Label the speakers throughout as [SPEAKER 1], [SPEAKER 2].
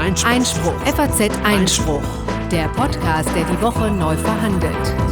[SPEAKER 1] Einspruch. FAZ Einspruch. Der Podcast, der die Woche neu verhandelt.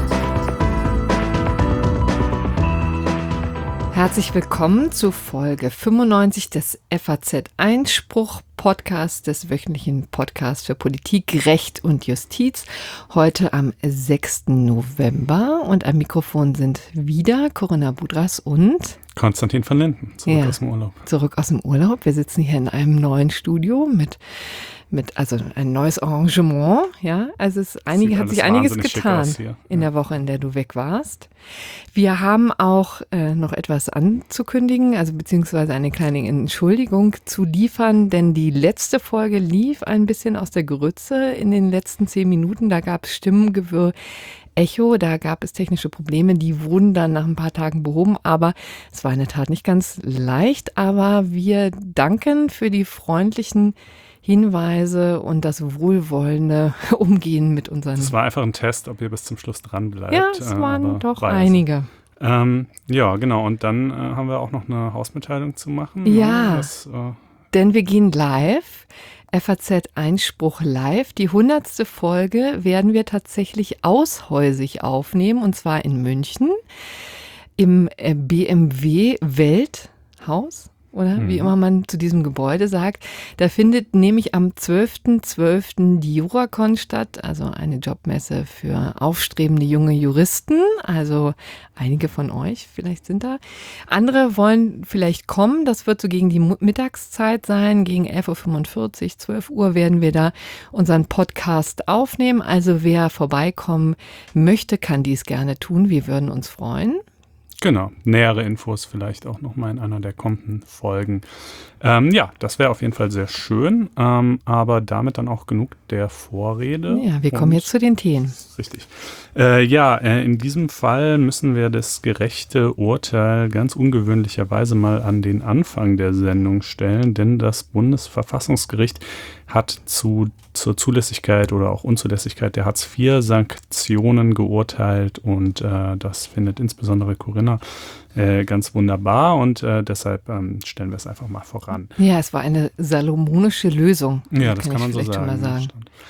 [SPEAKER 2] Herzlich willkommen zu Folge 95 des FAZ Einspruch Podcasts, des wöchentlichen Podcasts für Politik, Recht und Justiz. Heute am 6. November und am Mikrofon sind wieder Corinna Budras und
[SPEAKER 3] Konstantin van Linden, zurück aus dem Urlaub.
[SPEAKER 2] Zurück aus dem Urlaub. Wir sitzen hier in einem neuen Studio mit also ein neues Arrangement, ja. Also hat sich einiges getan in der Woche, in der du weg warst. Wir haben auch noch etwas anzukündigen, also beziehungsweise eine kleine Entschuldigung zu liefern, denn die letzte Folge lief ein bisschen aus der Grütze in den letzten 10 Minuten. Da gab es Stimmengewirr, Echo, da gab es technische Probleme, die wurden dann nach ein paar Tagen behoben, aber es war in der Tat nicht ganz leicht, aber wir danken für die freundlichen Hinweise und das wohlwollende Umgehen mit unseren...
[SPEAKER 3] Es war einfach ein Test, ob ihr bis zum Schluss dran bleibt.
[SPEAKER 2] Ja, es waren doch einige.
[SPEAKER 3] Ja, genau. Und dann haben wir auch noch eine Hausmitteilung zu machen.
[SPEAKER 2] Ja, denn wir gehen live. FAZ Einspruch live. Die 100. Folge werden wir tatsächlich aushäusig aufnehmen, und zwar in München im BMW Welthaus. Oder wie immer man zu diesem Gebäude sagt. Da findet nämlich am 12.12. die Juracon statt, also eine Jobmesse für aufstrebende junge Juristen. Also einige von euch vielleicht sind da. Andere wollen vielleicht kommen, das wird so gegen die Mittagszeit sein, gegen 11.45 Uhr, 12 Uhr werden wir da unseren Podcast aufnehmen. Also wer vorbeikommen möchte, kann dies gerne tun, wir würden uns freuen.
[SPEAKER 3] Genau, nähere Infos vielleicht auch nochmal in einer der kommenden Folgen. Ja, das wäre auf jeden Fall sehr schön, aber damit dann auch genug der Vorrede.
[SPEAKER 2] Ja, wir kommen jetzt zu den Themen.
[SPEAKER 3] Richtig. In diesem Fall müssen wir das gerechte Urteil ganz ungewöhnlicherweise mal an den Anfang der Sendung stellen, denn das Bundesverfassungsgericht hat zur Zulässigkeit oder auch Unzulässigkeit der Hartz-IV-Sanktionen geurteilt und das findet insbesondere Corinna ganz wunderbar und deshalb stellen wir es einfach mal voran.
[SPEAKER 2] Ja, es war eine salomonische Lösung.
[SPEAKER 3] Ja, das kann man so sagen.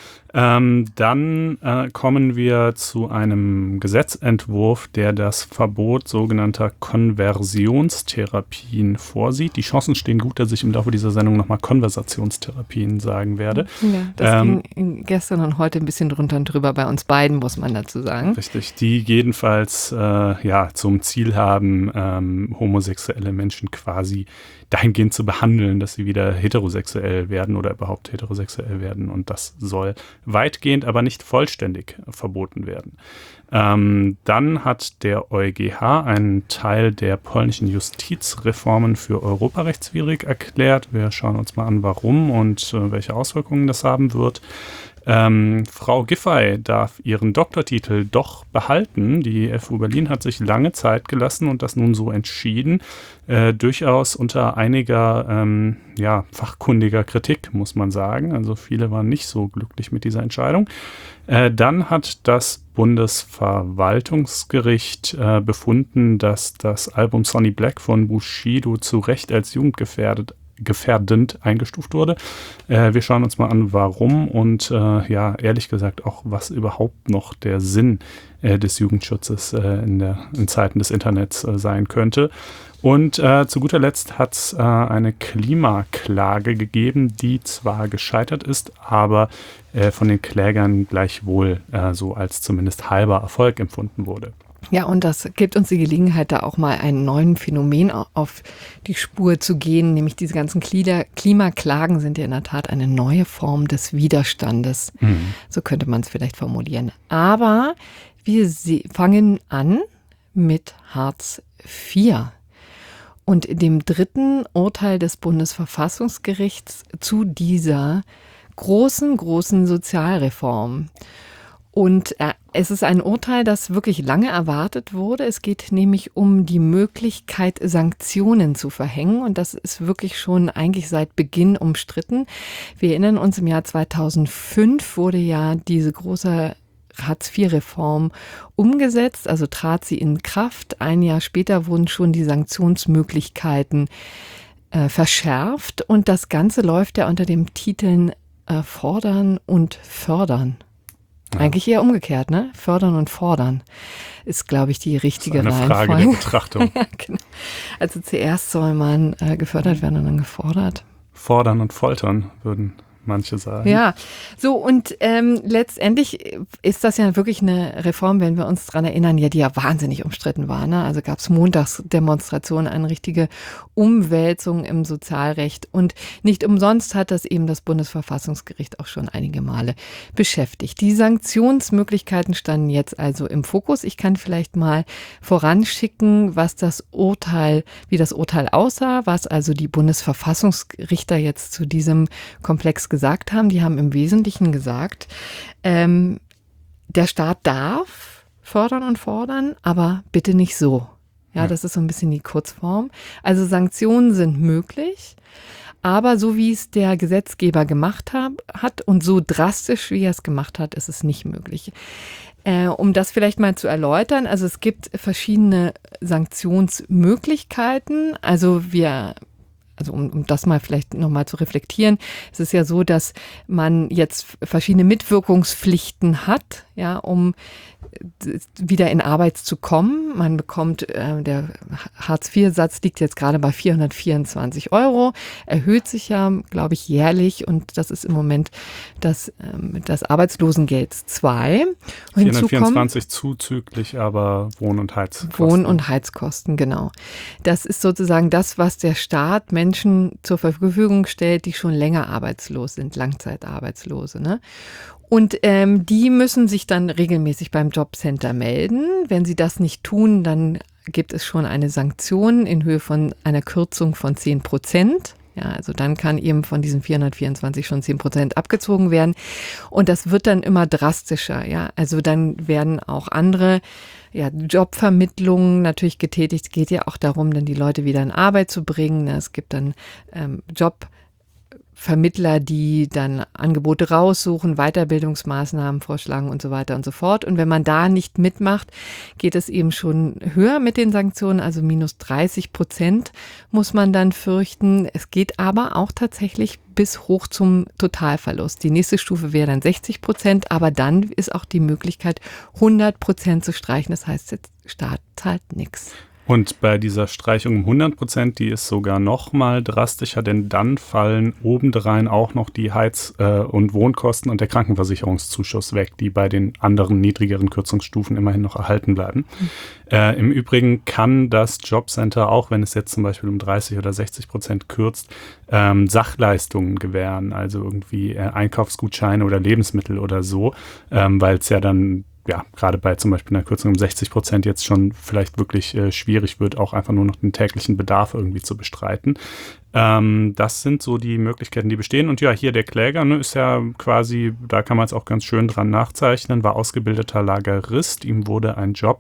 [SPEAKER 3] Dann kommen wir zu einem Gesetzentwurf, der das Verbot sogenannter Konversionstherapien vorsieht. Die Chancen stehen gut, dass ich im Laufe dieser Sendung nochmal Konversationstherapien sagen werde.
[SPEAKER 2] Ja, das ging gestern und heute ein bisschen drunter und drüber bei uns beiden, muss man dazu sagen.
[SPEAKER 3] Richtig, die jedenfalls zum Ziel haben, homosexuelle Menschen quasi dahingehend zu behandeln, dass sie wieder heterosexuell werden oder überhaupt heterosexuell werden. Und das soll weitgehend, aber nicht vollständig verboten werden. Dann hat der EuGH einen Teil der polnischen Justizreformen für europarechtswidrig erklärt. Wir schauen uns mal an, warum und welche Auswirkungen das haben wird. Frau Giffey darf ihren Doktortitel doch behalten. Die FU Berlin hat sich lange Zeit gelassen und das nun so entschieden. Durchaus unter einiger fachkundiger Kritik, muss man sagen. Also viele waren nicht so glücklich mit dieser Entscheidung. Dann hat das Bundesverwaltungsgericht befunden, dass das Album Sonny Black von Bushido zu Recht als jugendgefährdend eingestuft wurde. Wir schauen uns mal an, warum und ehrlich gesagt auch, was überhaupt noch der Sinn des Jugendschutzes in Zeiten des Internets sein könnte. Und zu guter Letzt hat es eine Klimaklage gegeben, die zwar gescheitert ist, aber von den Klägern gleichwohl so als zumindest halber Erfolg empfunden wurde.
[SPEAKER 2] Ja, und das gibt uns die Gelegenheit, da auch mal einem neuen Phänomen auf die Spur zu gehen, nämlich diese ganzen Klimaklagen sind ja in der Tat eine neue Form des Widerstandes. So könnte man es vielleicht formulieren. Aber wir fangen an mit Hartz IV und dem dritten Urteil des Bundesverfassungsgerichts zu dieser großen Sozialreform. Und es ist ein Urteil, das wirklich lange erwartet wurde. Es geht nämlich um die Möglichkeit, Sanktionen zu verhängen. Und das ist wirklich schon eigentlich seit Beginn umstritten. Wir erinnern uns, im Jahr 2005 wurde ja diese große Hartz-IV-Reform umgesetzt, also trat sie in Kraft. Ein Jahr später wurden schon die Sanktionsmöglichkeiten verschärft. Und das Ganze läuft ja unter dem Titel fordern und fördern. Ja. Eigentlich eher umgekehrt, ne? Fördern und fordern ist, glaube ich, die richtige Reihenfolge.
[SPEAKER 3] Das ist eine Frage der Betrachtung.
[SPEAKER 2] Ja, genau. Also zuerst soll man gefördert werden und dann gefordert.
[SPEAKER 3] Fordern und foltern, würden manche sagen.
[SPEAKER 2] Ja, so und letztendlich ist das ja wirklich eine Reform, wenn wir uns daran erinnern, die ja wahnsinnig umstritten war. Ne? Also gab es Montagsdemonstrationen, eine richtige Umwälzung im Sozialrecht und nicht umsonst hat das eben das Bundesverfassungsgericht auch schon einige Male beschäftigt. Die Sanktionsmöglichkeiten standen jetzt also im Fokus. Ich kann vielleicht mal voranschicken, wie das Urteil aussah, was also die Bundesverfassungsrichter jetzt zu diesem Komplex gesagt haben. Die haben im Wesentlichen gesagt, der Staat darf fördern und fordern, aber bitte nicht so. Ja, das ist so ein bisschen die Kurzform. Also Sanktionen sind möglich, aber so wie es der Gesetzgeber gemacht hat und so drastisch, wie er es gemacht hat, ist es nicht möglich. Um das vielleicht mal zu erläutern, also es gibt verschiedene Sanktionsmöglichkeiten. Also um das mal vielleicht nochmal zu reflektieren, es ist ja so, dass man jetzt verschiedene Mitwirkungspflichten hat, ja, um wieder in Arbeit zu kommen. Man bekommt, der Hartz-IV-Satz liegt jetzt gerade bei 424 €, erhöht sich ja, glaube ich, jährlich und das ist im Moment das Arbeitslosengeld 2.
[SPEAKER 3] 424 zuzüglich aber Wohn- und Heizkosten.
[SPEAKER 2] Wohn- und Heizkosten, genau. Das ist sozusagen das, was der Staat Menschen zur Verfügung stellt, die schon länger arbeitslos sind, Langzeitarbeitslose, ne? Und die müssen sich dann regelmäßig beim Jobcenter melden. Wenn sie das nicht tun, dann gibt es schon eine Sanktion in Höhe von einer Kürzung von 10%. Ja, also dann kann eben von diesen 424 schon 10% abgezogen werden. Und das wird dann immer drastischer. Ja, also dann werden auch andere Jobvermittlungen natürlich getätigt. Es geht ja auch darum, dann die Leute wieder in Arbeit zu bringen. Es gibt dann Jobvermittler, die dann Angebote raussuchen, Weiterbildungsmaßnahmen vorschlagen und so weiter und so fort. Und wenn man da nicht mitmacht, geht es eben schon höher mit den Sanktionen, also minus 30% muss man dann fürchten. Es geht aber auch tatsächlich bis hoch zum Totalverlust. Die nächste Stufe wäre dann 60%, aber dann ist auch die Möglichkeit, 100% zu streichen. Das heißt, der Staat zahlt nichts.
[SPEAKER 3] Und bei dieser Streichung um 100%, die ist sogar noch mal drastischer, denn dann fallen obendrein auch noch die Heiz- und Wohnkosten und der Krankenversicherungszuschuss weg, die bei den anderen niedrigeren Kürzungsstufen immerhin noch erhalten bleiben. Im Übrigen kann das Jobcenter, auch wenn es jetzt zum Beispiel um 30 oder 60% kürzt, Sachleistungen gewähren, also irgendwie Einkaufsgutscheine oder Lebensmittel oder so, weil es ja dann gerade bei zum Beispiel einer Kürzung um 60% jetzt schon vielleicht wirklich schwierig wird, auch einfach nur noch den täglichen Bedarf irgendwie zu bestreiten. Das sind so die Möglichkeiten, die bestehen. Und ja, hier der Kläger, ne, ist ja quasi, da kann man es auch ganz schön dran nachzeichnen, war ausgebildeter Lagerist. Ihm wurde ein Job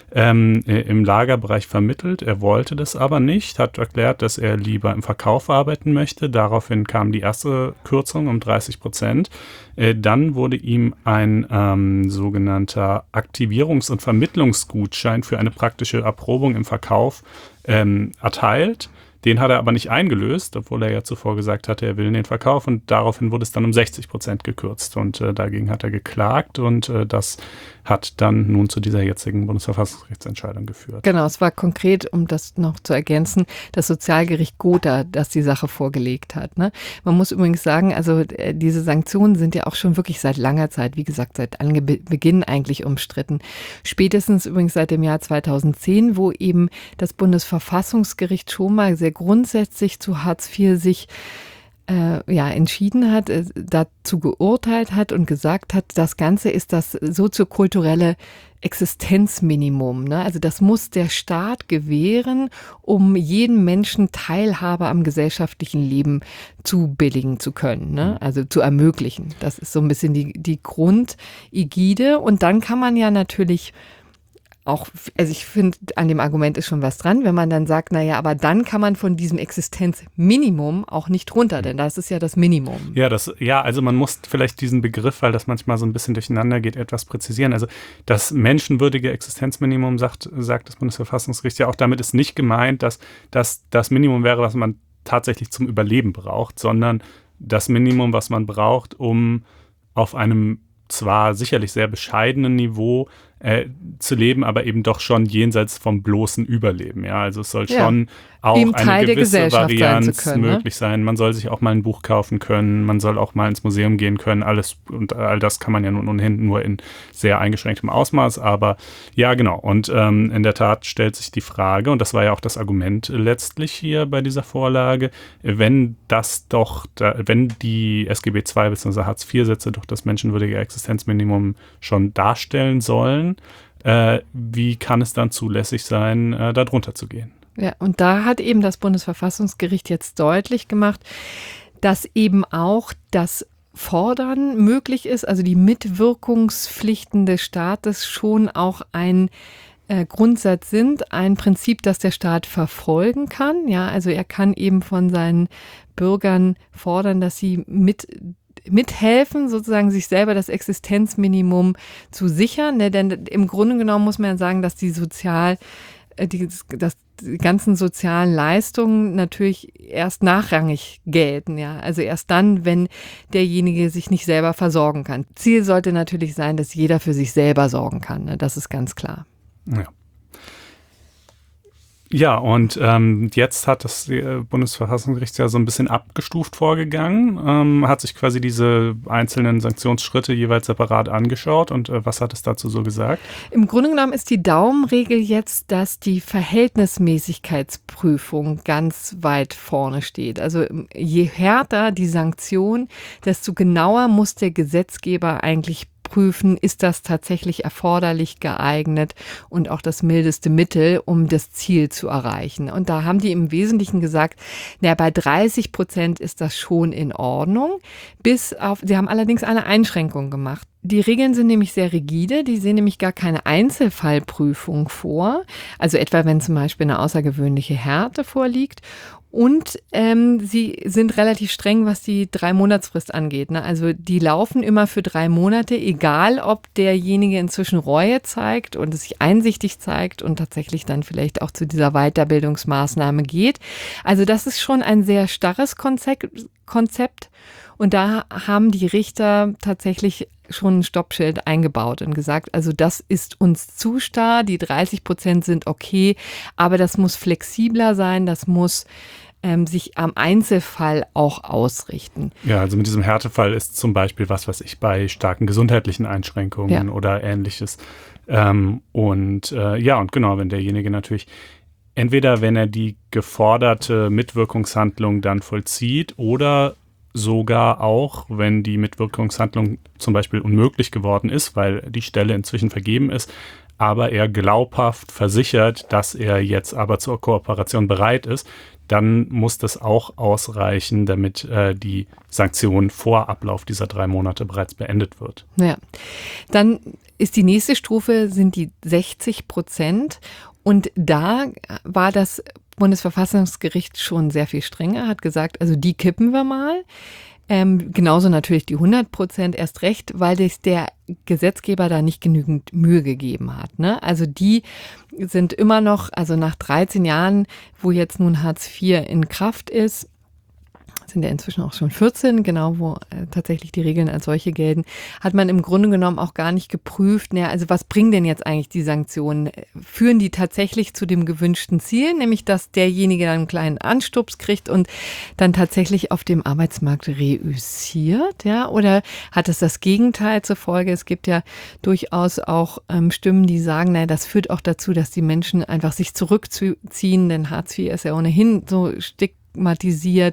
[SPEAKER 3] im Lagerbereich vermittelt. Er wollte das aber nicht, hat erklärt, dass er lieber im Verkauf arbeiten möchte. Daraufhin kam die erste Kürzung um 30%. Dann wurde ihm ein sogenannter Aktivierungs- und Vermittlungsgutschein für eine praktische Erprobung im Verkauf erteilt. Den hat er aber nicht eingelöst, obwohl er ja zuvor gesagt hatte, er will in den Verkauf und daraufhin wurde es dann um 60% gekürzt und dagegen hat er geklagt und das hat dann nun zu dieser jetzigen Bundesverfassungsgerichtsentscheidung geführt.
[SPEAKER 2] Genau, es war konkret, um das noch zu ergänzen, das Sozialgericht Gotha, das die Sache vorgelegt hat. Ne? Man muss übrigens sagen, also diese Sanktionen sind ja auch schon wirklich seit langer Zeit, wie gesagt, seit Beginn eigentlich umstritten. Spätestens übrigens seit dem Jahr 2010, wo eben das Bundesverfassungsgericht schon mal sehr grundsätzlich zu Hartz IV sich entschieden hat, dazu geurteilt hat und gesagt hat, das Ganze ist das soziokulturelle Existenzminimum. Ne? Also das muss der Staat gewähren, um jeden Menschen Teilhabe am gesellschaftlichen Leben zubilligen zu können, ne? Also zu ermöglichen. Das ist so ein bisschen die Grundägide. Und dann kann man ja natürlich auch, also ich finde, an dem Argument ist schon was dran, wenn man dann sagt, naja, aber dann kann man von diesem Existenzminimum auch nicht runter, denn das ist ja das Minimum.
[SPEAKER 3] Ja, also man muss vielleicht diesen Begriff, weil das manchmal so ein bisschen durcheinander geht, etwas präzisieren. Also das menschenwürdige Existenzminimum, sagt das Bundesverfassungsgericht ja auch, damit ist nicht gemeint, dass das Minimum wäre, was man tatsächlich zum Überleben braucht, sondern das Minimum, was man braucht, um auf einem zwar sicherlich sehr bescheidenen Niveau zu leben, aber eben doch schon jenseits vom bloßen Überleben. Ja, also es soll schon auch eine gewisse Varianz möglich sein. Man soll sich auch mal ein Buch kaufen können, man soll auch mal ins Museum gehen können. All das kann man ja nun ohnehin nur in sehr eingeschränktem Ausmaß. Aber ja, genau. Und in der Tat stellt sich die Frage, und das war ja auch das Argument letztlich hier bei dieser Vorlage, wenn die SGB II bzw. Hartz-IV-Sätze doch das menschenwürdige Existenzminimum schon darstellen sollen, wie kann es dann zulässig sein, da drunter zu gehen?
[SPEAKER 2] Ja, und da hat eben das Bundesverfassungsgericht jetzt deutlich gemacht, dass eben auch das Fordern möglich ist, also die Mitwirkungspflichten des Staates schon auch ein Grundsatz sind, ein Prinzip, das der Staat verfolgen kann. Ja, also er kann eben von seinen Bürgern fordern, dass sie mithelfen, sozusagen sich selber das Existenzminimum zu sichern. Ne? Denn im Grunde genommen muss man ja sagen, dass die ganzen sozialen Leistungen natürlich erst nachrangig gelten. Ja? Also erst dann, wenn derjenige sich nicht selber versorgen kann. Ziel sollte natürlich sein, dass jeder für sich selber sorgen kann. Ne? Das ist ganz klar.
[SPEAKER 3] Ja. Ja, und jetzt hat das Bundesverfassungsgericht ja so ein bisschen abgestuft vorgegangen, hat sich quasi diese einzelnen Sanktionsschritte jeweils separat angeschaut. Und was hat es dazu so gesagt?
[SPEAKER 2] Im Grunde genommen ist die Daumenregel jetzt, dass die Verhältnismäßigkeitsprüfung ganz weit vorne steht. Also je härter die Sanktion, desto genauer muss der Gesetzgeber eigentlich prüfen, ist das tatsächlich erforderlich, geeignet und auch das mildeste Mittel, um das Ziel zu erreichen. Und da haben die im Wesentlichen gesagt, bei 30% ist das schon in Ordnung, sie haben allerdings eine Einschränkung gemacht. Die Regeln sind nämlich sehr rigide, die sehen nämlich gar keine Einzelfallprüfung vor, also etwa wenn zum Beispiel eine außergewöhnliche Härte vorliegt. Und sie sind relativ streng, was die 3-Monatsfrist angeht. Ne? Also die laufen immer für 3 Monate, egal ob derjenige inzwischen Reue zeigt und es sich einsichtig zeigt und tatsächlich dann vielleicht auch zu dieser Weiterbildungsmaßnahme geht. Also das ist schon ein sehr starres Konzept. Und da haben die Richter tatsächlich schon ein Stoppschild eingebaut und gesagt, also das ist uns zu starr, die 30% sind okay, aber das muss flexibler sein, das muss sich am Einzelfall auch ausrichten.
[SPEAKER 3] Ja, also mit diesem Härtefall ist zum Beispiel was weiß ich, bei starken gesundheitlichen Einschränkungen oder Ähnliches. Und genau, wenn derjenige natürlich entweder, wenn er die geforderte Mitwirkungshandlung dann vollzieht oder sogar auch, wenn die Mitwirkungshandlung zum Beispiel unmöglich geworden ist, weil die Stelle inzwischen vergeben ist, aber er glaubhaft versichert, dass er jetzt aber zur Kooperation bereit ist, dann muss das auch ausreichen, damit die Sanktion vor Ablauf dieser 3 Monate bereits beendet wird.
[SPEAKER 2] Ja, dann ist die nächste Stufe, sind die 60%. Und da war das Bundesverfassungsgericht schon sehr viel strenger, hat gesagt, also die kippen wir mal. Genauso natürlich die 100% erst recht, weil sich der Gesetzgeber da nicht genügend Mühe gegeben hat. Ne? Also die sind immer noch, also nach 13 Jahren, wo jetzt nun Hartz IV in Kraft ist, sind ja inzwischen auch schon 14, genau, wo tatsächlich die Regeln als solche gelten, hat man im Grunde genommen auch gar nicht geprüft, also was bringen denn jetzt eigentlich die Sanktionen? Führen die tatsächlich zu dem gewünschten Ziel, nämlich dass derjenige dann einen kleinen Anstups kriegt und dann tatsächlich auf dem Arbeitsmarkt reüssiert, oder hat es das Gegenteil zur Folge? Es gibt ja durchaus auch Stimmen, die sagen, das führt auch dazu, dass die Menschen einfach sich zurückziehen, denn Hartz IV ist ja ohnehin so stigmatisiert,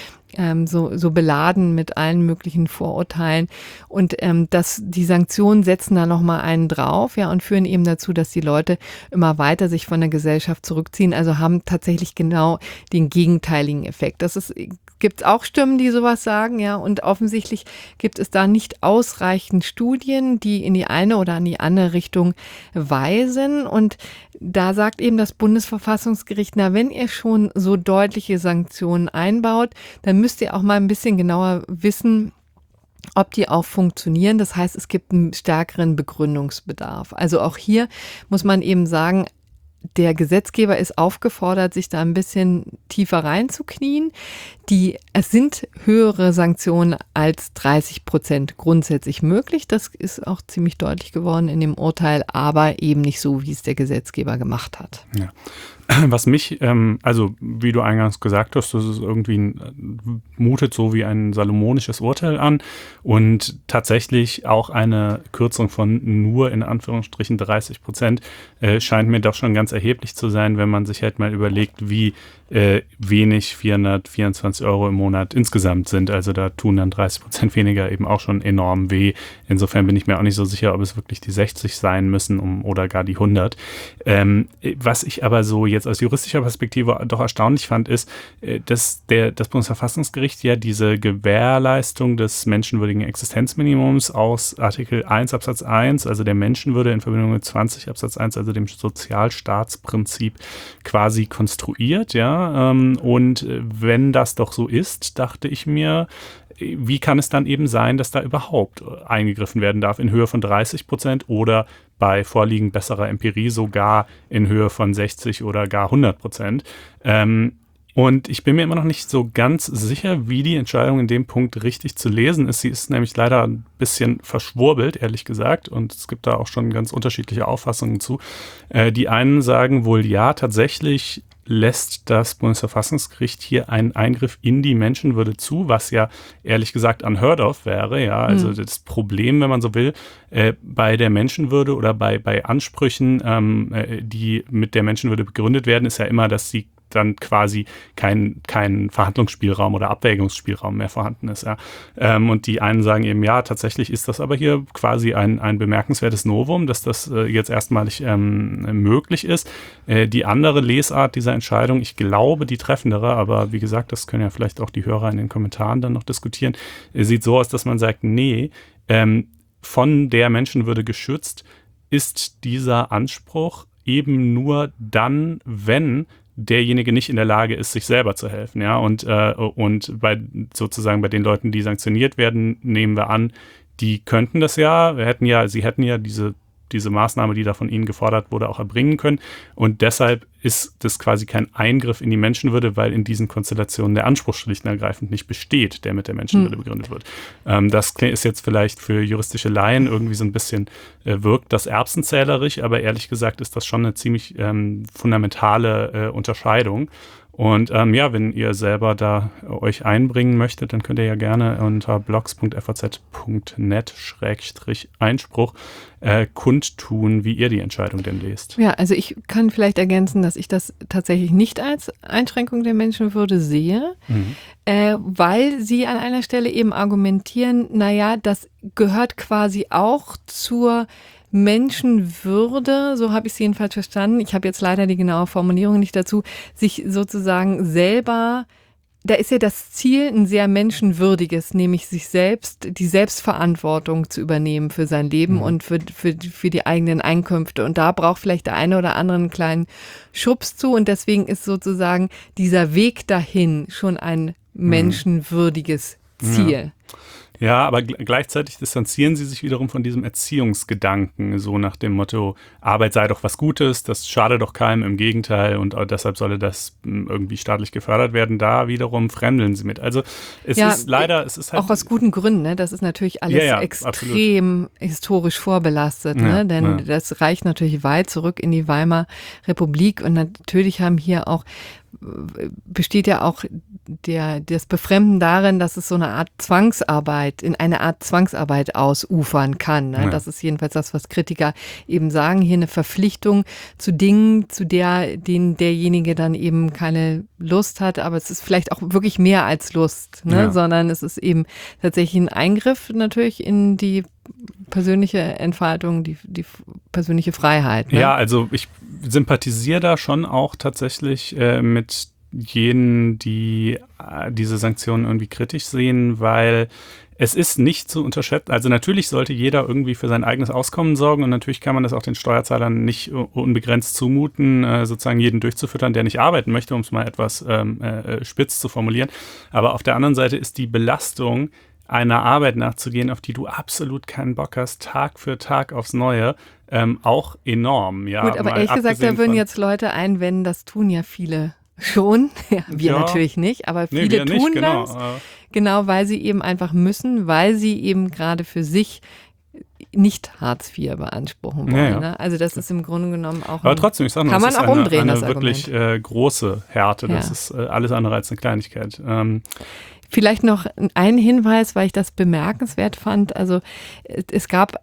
[SPEAKER 2] so beladen mit allen möglichen Vorurteilen und die Sanktionen setzen da nochmal einen drauf, und führen eben dazu, dass die Leute immer weiter sich von der Gesellschaft zurückziehen, also haben tatsächlich genau den gegenteiligen Effekt. Gibt es auch Stimmen, die sowas sagen, und offensichtlich gibt es da nicht ausreichend Studien, die in die eine oder in die andere Richtung weisen. Und da sagt eben das Bundesverfassungsgericht, wenn ihr schon so deutliche Sanktionen einbaut, dann müsst ihr auch mal ein bisschen genauer wissen, ob die auch funktionieren. Das heißt, es gibt einen stärkeren Begründungsbedarf. Also auch hier muss man eben sagen, der Gesetzgeber ist aufgefordert, sich da ein bisschen tiefer reinzuknien, Es sind höhere Sanktionen als 30% grundsätzlich möglich. Das ist auch ziemlich deutlich geworden in dem Urteil, aber eben nicht so, wie es der Gesetzgeber gemacht hat.
[SPEAKER 3] Ja. Was mich, also wie du eingangs gesagt hast, das ist irgendwie mutet so wie ein salomonisches Urteil an und tatsächlich auch eine Kürzung von nur in Anführungsstrichen 30% scheint mir doch schon ganz erheblich zu sein, wenn man sich halt mal überlegt, wie wenig 424 € im Monat insgesamt sind. Also da tun dann 30% weniger eben auch schon enorm weh. Insofern bin ich mir auch nicht so sicher, ob es wirklich die 60 sein müssen oder gar die 100. Was ich aber so jetzt aus juristischer Perspektive doch erstaunlich fand, ist, dass das Bundesverfassungsgericht ja diese Gewährleistung des menschenwürdigen Existenzminimums aus Artikel 1 Absatz 1, also der Menschenwürde in Verbindung mit 20 Absatz 1, also dem Sozialstaatsprinzip quasi konstruiert, ja. Und wenn das doch so ist, dachte ich mir, wie kann es dann eben sein, dass da überhaupt eingegriffen werden darf in Höhe von 30% oder bei Vorliegen besserer Empirie sogar in Höhe von 60 oder gar 100%. Und ich bin mir immer noch nicht so ganz sicher, wie die Entscheidung in dem Punkt richtig zu lesen ist. Sie ist nämlich leider ein bisschen verschwurbelt, ehrlich gesagt. Und es gibt da auch schon ganz unterschiedliche Auffassungen zu. Die einen sagen wohl, ja, tatsächlich lässt das Bundesverfassungsgericht hier einen Eingriff in die Menschenwürde zu, was ja ehrlich gesagt unheard of wäre. Ja, also das Problem, wenn man so will, bei der Menschenwürde oder bei Ansprüchen, die mit der Menschenwürde begründet werden, ist ja immer, dass sie dann quasi kein Verhandlungsspielraum oder Abwägungsspielraum mehr vorhanden ist. Ja. Und die einen sagen eben, ja, tatsächlich ist das aber hier quasi ein bemerkenswertes Novum, dass das jetzt erstmalig möglich ist. Die andere Lesart dieser Entscheidung, ich glaube, die treffendere, aber wie gesagt, das können ja vielleicht auch die Hörer in den Kommentaren dann noch diskutieren, sieht so aus, dass man sagt, nee, von der Menschenwürde geschützt ist dieser Anspruch eben nur dann, wenn derjenige nicht in der Lage ist, sich selber zu helfen, ja, und bei den Leuten, die sanktioniert werden, nehmen wir an, die könnten das ja, sie hätten ja diese Maßnahme, die da von ihnen gefordert wurde, auch erbringen können, und deshalb ist das quasi kein Eingriff in die Menschenwürde, weil in diesen Konstellationen der Anspruch schlicht und ergreifend nicht besteht, der mit der Menschenwürde begründet wird. Das ist jetzt vielleicht für juristische Laien irgendwie so ein bisschen, wirkt das erbsenzählerisch, aber ehrlich gesagt ist das schon eine ziemlich fundamentale Unterscheidung. Und wenn ihr selber da euch einbringen möchtet, dann könnt ihr ja gerne unter blogs.faz.net/Einspruch kundtun, wie ihr die Entscheidung denn lest.
[SPEAKER 2] Ja, also ich kann vielleicht ergänzen, dass ich das tatsächlich nicht als Einschränkung der Menschenwürde sehe, weil sie an einer Stelle eben argumentieren, naja, das gehört quasi auch zur Menschenwürde, so habe ich es jedenfalls verstanden, ich habe jetzt leider die genaue Formulierung nicht dazu, sich sozusagen selber, da ist ja das Ziel ein sehr menschenwürdiges, nämlich sich selbst, die Selbstverantwortung zu übernehmen für sein Leben und für die eigenen Einkünfte. Und da braucht vielleicht der eine oder andere einen kleinen Schubs zu, und deswegen ist sozusagen dieser Weg dahin schon ein menschenwürdiges Ziel.
[SPEAKER 3] Ja. Ja, aber gleichzeitig distanzieren sie sich wiederum von diesem Erziehungsgedanken, so nach dem Motto, Arbeit sei doch was Gutes, das schadet doch keinem, im Gegenteil, und deshalb solle das irgendwie staatlich gefördert werden. Da wiederum fremdeln sie mit. Also es ist halt
[SPEAKER 2] auch aus guten Gründen, ne? Das ist natürlich alles extrem historisch vorbelastet, ne? Denn das reicht natürlich weit zurück in die Weimarer Republik, und natürlich besteht ja auch das Befremden darin, dass es so eine Art Zwangsarbeit ausufern kann. Ne? Ja. Das ist jedenfalls das, was Kritiker eben sagen. Hier eine Verpflichtung zu Dingen, zu denen derjenige dann eben keine Lust hat. Aber es ist vielleicht auch wirklich mehr als Lust, ne? Sondern es ist eben tatsächlich ein Eingriff natürlich in die persönliche Entfaltung, die persönliche Freiheit. Ne?
[SPEAKER 3] Ja, also ich sympathisiere da schon auch tatsächlich mit jenen, die diese Sanktionen irgendwie kritisch sehen, weil es ist nicht zu unterschätzen. Also natürlich sollte jeder irgendwie für sein eigenes Auskommen sorgen, und natürlich kann man das auch den Steuerzahlern nicht unbegrenzt zumuten, sozusagen jeden durchzufüttern, der nicht arbeiten möchte, um es mal etwas spitz zu formulieren. Aber auf der anderen Seite ist die Belastung, einer Arbeit nachzugehen, auf die du absolut keinen Bock hast, Tag für Tag aufs Neue, auch enorm. Ja,
[SPEAKER 2] gut, aber ehrlich gesagt, da würden jetzt Leute einwenden, das tun ja viele schon. Ja, wir natürlich nicht, aber viele tun das. Genau, weil sie eben einfach müssen, weil sie eben gerade für sich nicht Hartz IV beanspruchen wollen.
[SPEAKER 3] Ja.
[SPEAKER 2] Ne? Also das ist im Grunde genommen auch
[SPEAKER 3] aber trotzdem, ich sage
[SPEAKER 2] kann
[SPEAKER 3] mal,
[SPEAKER 2] man auch umdrehen, das
[SPEAKER 3] wirklich große Härte. Das ist alles andere als eine Kleinigkeit.
[SPEAKER 2] Vielleicht noch ein Hinweis, weil ich das bemerkenswert fand. Also es gab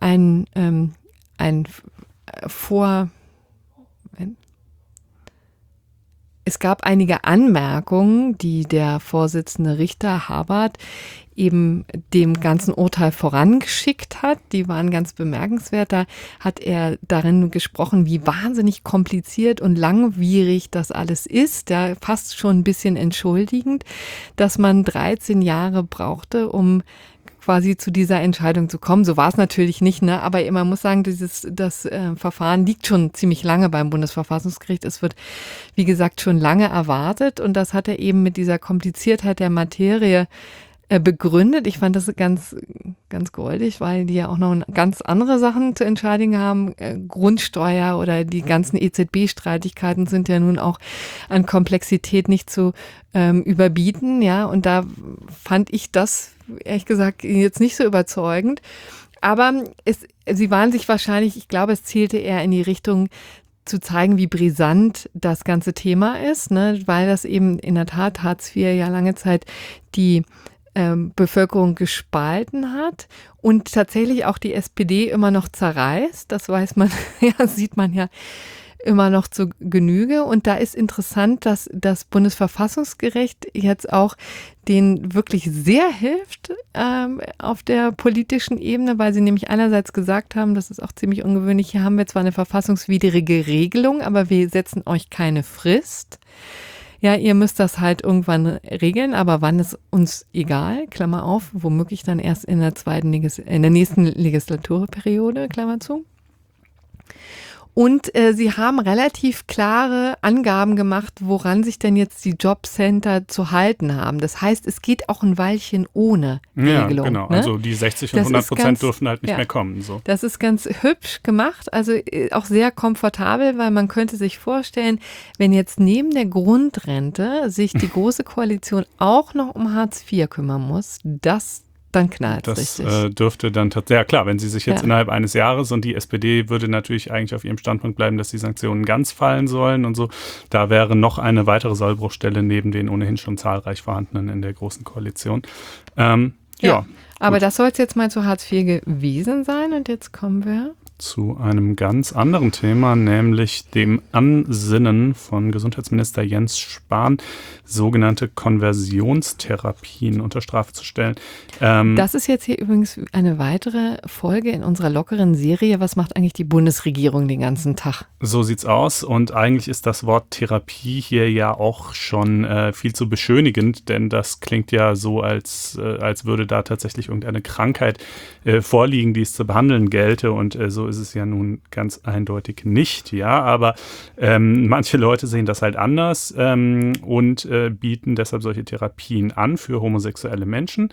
[SPEAKER 2] es gab einige Anmerkungen, die der Vorsitzende Richter Habart eben dem ganzen Urteil vorangeschickt hat. Die waren ganz bemerkenswert. Da hat er darin gesprochen, wie wahnsinnig kompliziert und langwierig das alles ist. Ja, fast schon ein bisschen entschuldigend, dass man 13 Jahre brauchte, um quasi zu dieser Entscheidung zu kommen. So war es natürlich nicht, ne? Aber man muss sagen, das Verfahren liegt schon ziemlich lange beim Bundesverfassungsgericht. Es wird, wie gesagt, schon lange erwartet und das hat er eben mit dieser Kompliziertheit der Materie begründet. Ich fand das ganz, ganz goldig, weil die ja auch noch ganz andere Sachen zu entscheiden haben. Grundsteuer oder die ganzen EZB-Streitigkeiten sind ja nun auch an Komplexität nicht zu überbieten. Ja, und da fand ich das, ehrlich gesagt, jetzt nicht so überzeugend. Aber sie waren sich wahrscheinlich, ich glaube, es zielte eher in die Richtung, zu zeigen, wie brisant das ganze Thema ist, ne? Weil das eben in der Tat Hartz IV ja lange Zeit die Bevölkerung gespalten hat und tatsächlich auch die SPD immer noch zerreißt. Das weiß man, ja, sieht man ja immer noch zu Genüge. Und da ist interessant, dass das Bundesverfassungsgericht jetzt auch denen wirklich sehr hilft auf der politischen Ebene, weil sie nämlich einerseits gesagt haben, das ist auch ziemlich ungewöhnlich, hier haben wir zwar eine verfassungswidrige Regelung, aber wir setzen euch keine Frist. Ja, ihr müsst das halt irgendwann regeln, aber wann ist uns egal, Klammer auf, womöglich dann erst in der nächsten Legislaturperiode, Klammer zu. Und sie haben relativ klare Angaben gemacht, woran sich denn jetzt die Jobcenter zu halten haben. Das heißt, es geht auch ein Weilchen ohne Regelung.
[SPEAKER 3] Ja, genau.
[SPEAKER 2] Ne?
[SPEAKER 3] Also die 60 und 100% dürfen halt nicht mehr kommen. So.
[SPEAKER 2] Das ist ganz hübsch gemacht, also auch sehr komfortabel, weil man könnte sich vorstellen, wenn jetzt neben der Grundrente sich die Große Koalition auch noch um Hartz IV kümmern muss, dann knallt es richtig.
[SPEAKER 3] Das dürfte dann tatsächlich, ja klar, wenn sie sich jetzt innerhalb eines Jahres und die SPD würde natürlich eigentlich auf ihrem Standpunkt bleiben, dass die Sanktionen ganz fallen sollen und so, da wäre noch eine weitere Sollbruchstelle neben den ohnehin schon zahlreich vorhandenen in der Großen Koalition. Ja.
[SPEAKER 2] Aber das soll es jetzt mal zu Hartz IV gewesen sein und jetzt kommen wir
[SPEAKER 3] zu einem ganz anderen Thema, nämlich dem Ansinnen von Gesundheitsminister Jens Spahn, sogenannte Konversionstherapien unter Strafe zu stellen.
[SPEAKER 2] Das ist jetzt hier übrigens eine weitere Folge in unserer lockeren Serie. Was macht eigentlich die Bundesregierung den ganzen Tag?
[SPEAKER 3] So sieht's aus und eigentlich ist das Wort Therapie hier ja auch schon viel zu beschönigend, denn das klingt ja so, als würde da tatsächlich irgendeine Krankheit vorliegen, die es zu behandeln gelte und so ist es ja nun ganz eindeutig nicht, ja, aber manche Leute sehen das halt anders und bieten deshalb solche Therapien an für homosexuelle Menschen,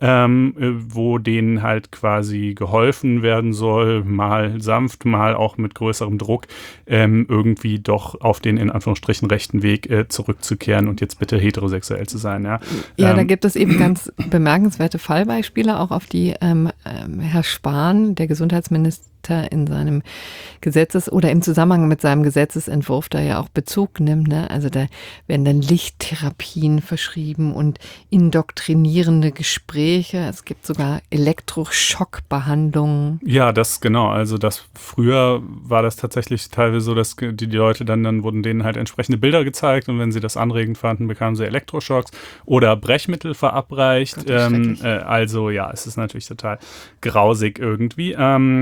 [SPEAKER 3] wo denen halt quasi geholfen werden soll, mal sanft, mal auch mit größerem Druck, irgendwie doch auf den in Anführungsstrichen rechten Weg zurückzukehren und jetzt bitte heterosexuell zu sein. Ja,
[SPEAKER 2] da gibt es eben ganz bemerkenswerte Fallbeispiele, auch auf die Herr Spahn, der Gesundheitsminister, in seinem oder im Zusammenhang mit seinem Gesetzesentwurf da ja auch Bezug nimmt. Ne? Also da werden dann Lichttherapien verschrieben und indoktrinierende Gespräche. Es gibt sogar Elektroschockbehandlungen.
[SPEAKER 3] Ja, das genau. Also früher war das tatsächlich teilweise so, dass die Leute dann wurden denen halt entsprechende Bilder gezeigt und wenn sie das anregend fanden, bekamen sie Elektroschocks oder Brechmittel verabreicht. Also ja, es ist natürlich total grausig irgendwie.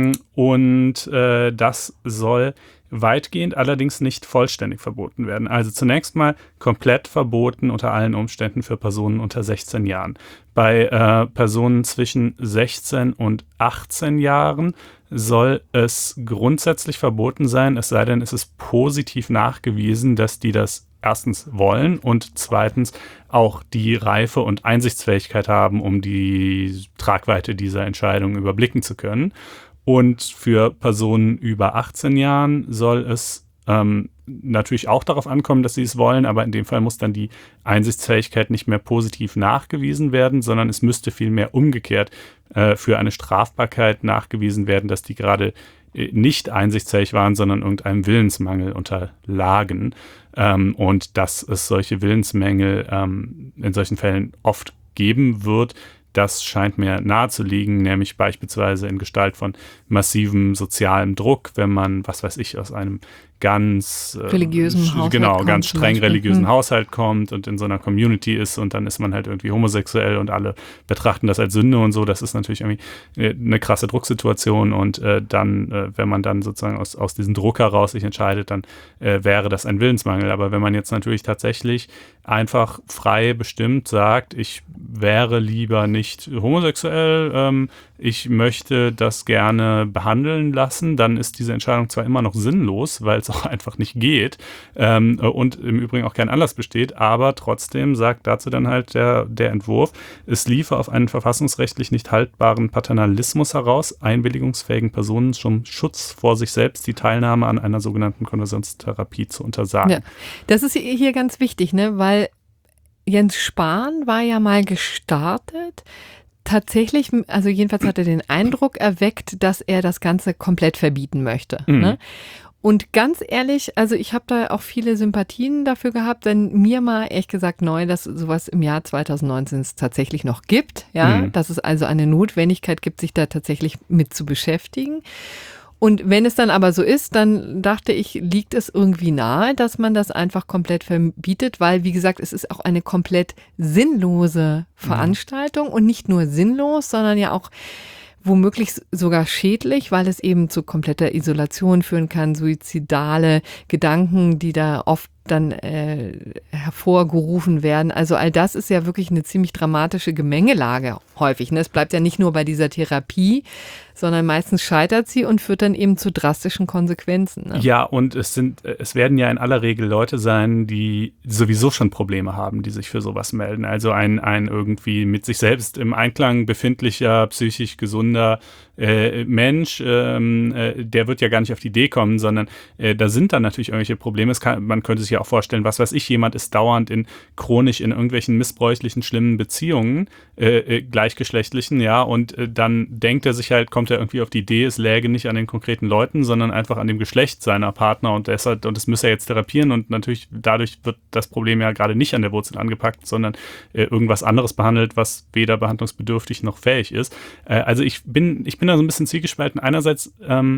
[SPEAKER 3] Und das soll weitgehend allerdings nicht vollständig verboten werden. Also zunächst mal komplett verboten unter allen Umständen für Personen unter 16 Jahren. Bei Personen zwischen 16 und 18 Jahren soll es grundsätzlich verboten sein, es sei denn, es ist positiv nachgewiesen, dass die das erstens wollen und zweitens auch die Reife und Einsichtsfähigkeit haben, um die Tragweite dieser Entscheidung überblicken zu können. Und für Personen über 18 Jahren soll es natürlich auch darauf ankommen, dass sie es wollen, aber in dem Fall muss dann die Einsichtsfähigkeit nicht mehr positiv nachgewiesen werden, sondern es müsste vielmehr umgekehrt für eine Strafbarkeit nachgewiesen werden, dass die gerade nicht einsichtsfähig waren, sondern irgendeinem Willensmangel unterlagen. Und dass es solche Willensmängel in solchen Fällen oft geben wird, das scheint mir nahezuliegen, nämlich beispielsweise in Gestalt von massivem sozialem Druck, wenn man, was weiß ich, aus einem ganz
[SPEAKER 2] religiösen Haushalt kommt,
[SPEAKER 3] ganz streng religiösen Haushalt kommt und in so einer Community ist und dann ist man halt irgendwie homosexuell und alle betrachten das als Sünde und so. Das ist natürlich irgendwie eine krasse Drucksituation und dann, wenn man dann sozusagen aus diesem Druck heraus sich entscheidet, dann wäre das ein Willensmangel. Aber wenn man jetzt natürlich tatsächlich einfach frei bestimmt sagt, ich wäre lieber nicht homosexuell, ich möchte das gerne behandeln lassen, dann ist diese Entscheidung zwar immer noch sinnlos, weil es auch einfach nicht geht und im Übrigen auch kein Anlass besteht, aber trotzdem sagt dazu dann halt der Entwurf, es liefe auf einen verfassungsrechtlich nicht haltbaren Paternalismus heraus, einwilligungsfähigen Personen zum Schutz vor sich selbst die Teilnahme an einer sogenannten Konversionstherapie zu untersagen. Ja,
[SPEAKER 2] das ist hier ganz wichtig, ne? Weil Jens Spahn war ja mal gestartet, tatsächlich, also jedenfalls hat er den Eindruck erweckt, dass er das Ganze komplett verbieten möchte. Ne? Und ganz ehrlich, also ich habe da auch viele Sympathien dafür gehabt, denn mir mal ehrlich gesagt neu, dass sowas im Jahr 2019 es tatsächlich noch gibt, ja, dass es also eine Notwendigkeit gibt, sich da tatsächlich mit zu beschäftigen. Und wenn es dann aber so ist, dann dachte ich, liegt es irgendwie nahe, dass man das einfach komplett verbietet, weil, wie gesagt, es ist auch eine komplett sinnlose Veranstaltung und nicht nur sinnlos, sondern ja auch womöglich sogar schädlich, weil es eben zu kompletter Isolation führen kann, suizidale Gedanken, die da oft dann hervorgerufen werden. Also all das ist ja wirklich eine ziemlich dramatische Gemengelage häufig. Ne? Es bleibt ja nicht nur bei dieser Therapie, sondern meistens scheitert sie und führt dann eben zu drastischen Konsequenzen. Ne?
[SPEAKER 3] Ja, und es werden ja in aller Regel Leute sein, die sowieso schon Probleme haben, die sich für sowas melden. Also ein irgendwie mit sich selbst im Einklang befindlicher, psychisch gesunder Mensch, der wird ja gar nicht auf die Idee kommen, sondern da sind dann natürlich irgendwelche Probleme. Man könnte sich ja auch vorstellen, was weiß ich, jemand ist dauernd chronisch in irgendwelchen missbräuchlichen, schlimmen Beziehungen, gleichgeschlechtlichen, ja, und dann denkt er sich halt, kommt er irgendwie auf die Idee, es läge nicht an den konkreten Leuten, sondern einfach an dem Geschlecht seiner Partner und das müsse er jetzt therapieren und natürlich dadurch wird das Problem ja gerade nicht an der Wurzel angepackt, sondern irgendwas anderes behandelt, was weder behandlungsbedürftig noch fähig ist. Also ich bin da so ein bisschen zwiegespalten. Einerseits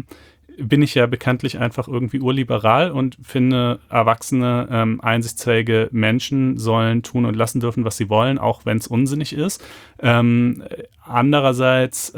[SPEAKER 3] bin ich ja bekanntlich einfach irgendwie urliberal und finde, erwachsene, einsichtsfähige Menschen sollen tun und lassen dürfen, was sie wollen, auch wenn es unsinnig ist. Andererseits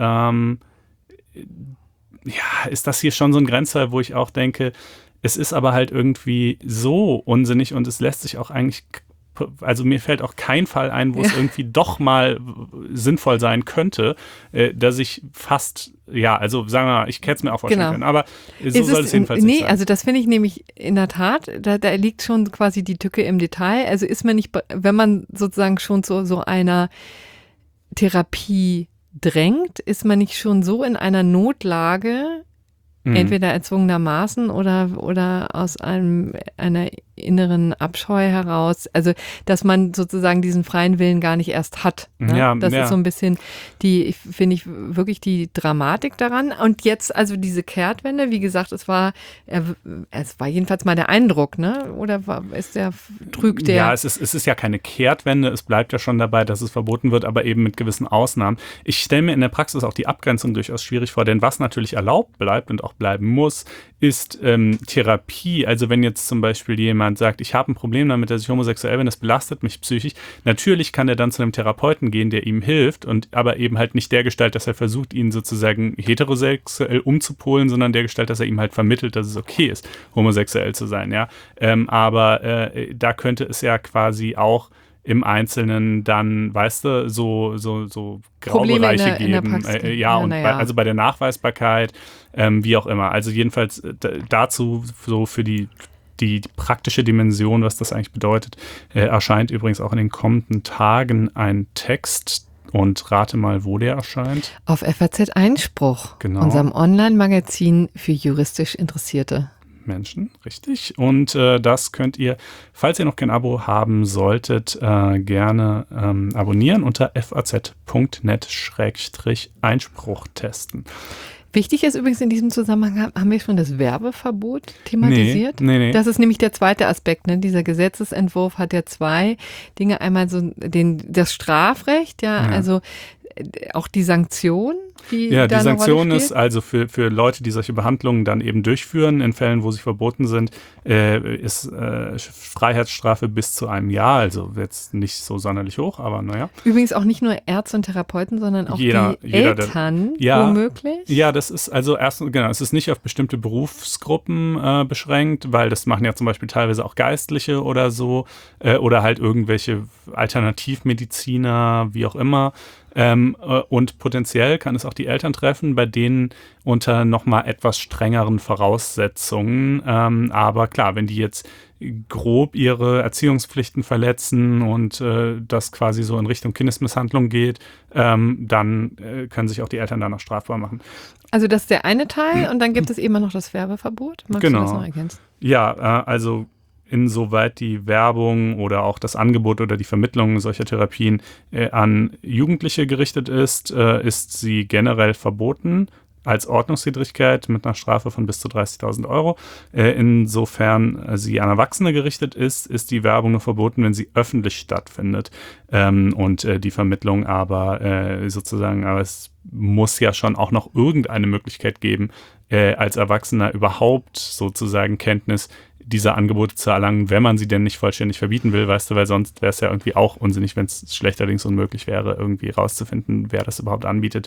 [SPEAKER 3] ist das hier schon so ein Grenzfall, wo ich auch denke, es ist aber halt irgendwie so unsinnig und es lässt sich auch eigentlich, also mir fällt auch kein Fall ein, wo es irgendwie doch mal sinnvoll sein könnte, dass ich fast, also sagen wir mal, ich hätte es mir auch vorstellen können, aber so soll es jedenfalls nicht sein.
[SPEAKER 2] Also das finde ich nämlich in der Tat, da liegt schon quasi die Tücke im Detail. Also ist man nicht, wenn man sozusagen schon zu so einer Therapie drängt, ist man nicht schon so in einer Notlage, entweder erzwungenermaßen oder aus einer inneren Abscheu heraus, also dass man sozusagen diesen freien Willen gar nicht erst hat. Ne? Ja, das ist so ein bisschen finde ich wirklich die Dramatik daran. Und jetzt also diese Kehrtwende, wie gesagt, es war jedenfalls mal der Eindruck, ne? Oder trügt der?
[SPEAKER 3] Ja, es ist ja keine Kehrtwende, es bleibt ja schon dabei, dass es verboten wird, aber eben mit gewissen Ausnahmen. Ich stelle mir in der Praxis auch die Abgrenzung durchaus schwierig vor, denn was natürlich erlaubt bleibt und auch bleiben muss, ist Therapie. Also wenn jetzt zum Beispiel jemand sagt, ich habe ein Problem damit, dass ich homosexuell bin, das belastet mich psychisch. Natürlich kann er dann zu einem Therapeuten gehen, der ihm hilft, aber eben halt nicht der Gestalt, dass er versucht, ihn sozusagen heterosexuell umzupolen, sondern der Gestalt, dass er ihm halt vermittelt, dass es okay ist, homosexuell zu sein. Ja? Aber da könnte es ja quasi auch im Einzelnen dann, weißt du, so Graubereiche geben. Also bei der Nachweisbarkeit, wie auch immer. Also jedenfalls dazu so für die praktische Dimension, was das eigentlich bedeutet, erscheint übrigens auch in den kommenden Tagen ein Text. Und rate mal, wo der erscheint.
[SPEAKER 2] Auf FAZ Einspruch,
[SPEAKER 3] genau.
[SPEAKER 2] Unserem Online-Magazin für juristisch Interessierte.
[SPEAKER 3] Menschen, richtig. Und das könnt ihr, falls ihr noch kein Abo haben solltet, gerne abonnieren unter faz.net/Einspruch testen.
[SPEAKER 2] Wichtig ist übrigens in diesem Zusammenhang, haben wir schon das Werbeverbot thematisiert?
[SPEAKER 3] Nee.
[SPEAKER 2] Das ist nämlich der zweite Aspekt. Ne? Dieser Gesetzesentwurf hat ja zwei Dinge. Einmal so das Strafrecht, also auch die Sanktion. Die
[SPEAKER 3] Sanktion ist also für Leute, die solche Behandlungen dann eben durchführen, in Fällen, wo sie verboten sind, ist Freiheitsstrafe bis zu einem Jahr, also jetzt nicht so sonderlich hoch, aber naja.
[SPEAKER 2] Übrigens auch nicht nur Ärzte und Therapeuten, sondern auch die Eltern womöglich. Ja,
[SPEAKER 3] das ist also es ist nicht auf bestimmte Berufsgruppen beschränkt, weil das machen ja zum Beispiel teilweise auch Geistliche oder so, oder halt irgendwelche Alternativmediziner, wie auch immer. Und potenziell kann es auch die Eltern treffen, bei denen unter nochmal etwas strengeren Voraussetzungen. Aber klar, wenn die jetzt grob ihre Erziehungspflichten verletzen und das quasi so in Richtung Kindesmisshandlung geht, dann können sich auch die Eltern danach strafbar machen.
[SPEAKER 2] Also das ist der eine Teil und dann gibt es eben noch das Werbeverbot. Magst du das noch ergänzen?
[SPEAKER 3] Ja, also insoweit die Werbung oder auch das Angebot oder die Vermittlung solcher Therapien an Jugendliche gerichtet ist, ist sie generell verboten als Ordnungswidrigkeit mit einer Strafe von bis zu 30.000 Euro. Insofern sie an Erwachsene gerichtet ist, ist die Werbung nur verboten, wenn sie öffentlich stattfindet. Und die Vermittlung aber es muss ja schon auch noch irgendeine Möglichkeit geben, als Erwachsener überhaupt sozusagen Kenntnis dieser Angebote zu erlangen, wenn man sie denn nicht vollständig verbieten will, weißt du, weil sonst wäre es ja irgendwie auch unsinnig, wenn es schlechterdings unmöglich wäre, irgendwie rauszufinden, wer das überhaupt anbietet.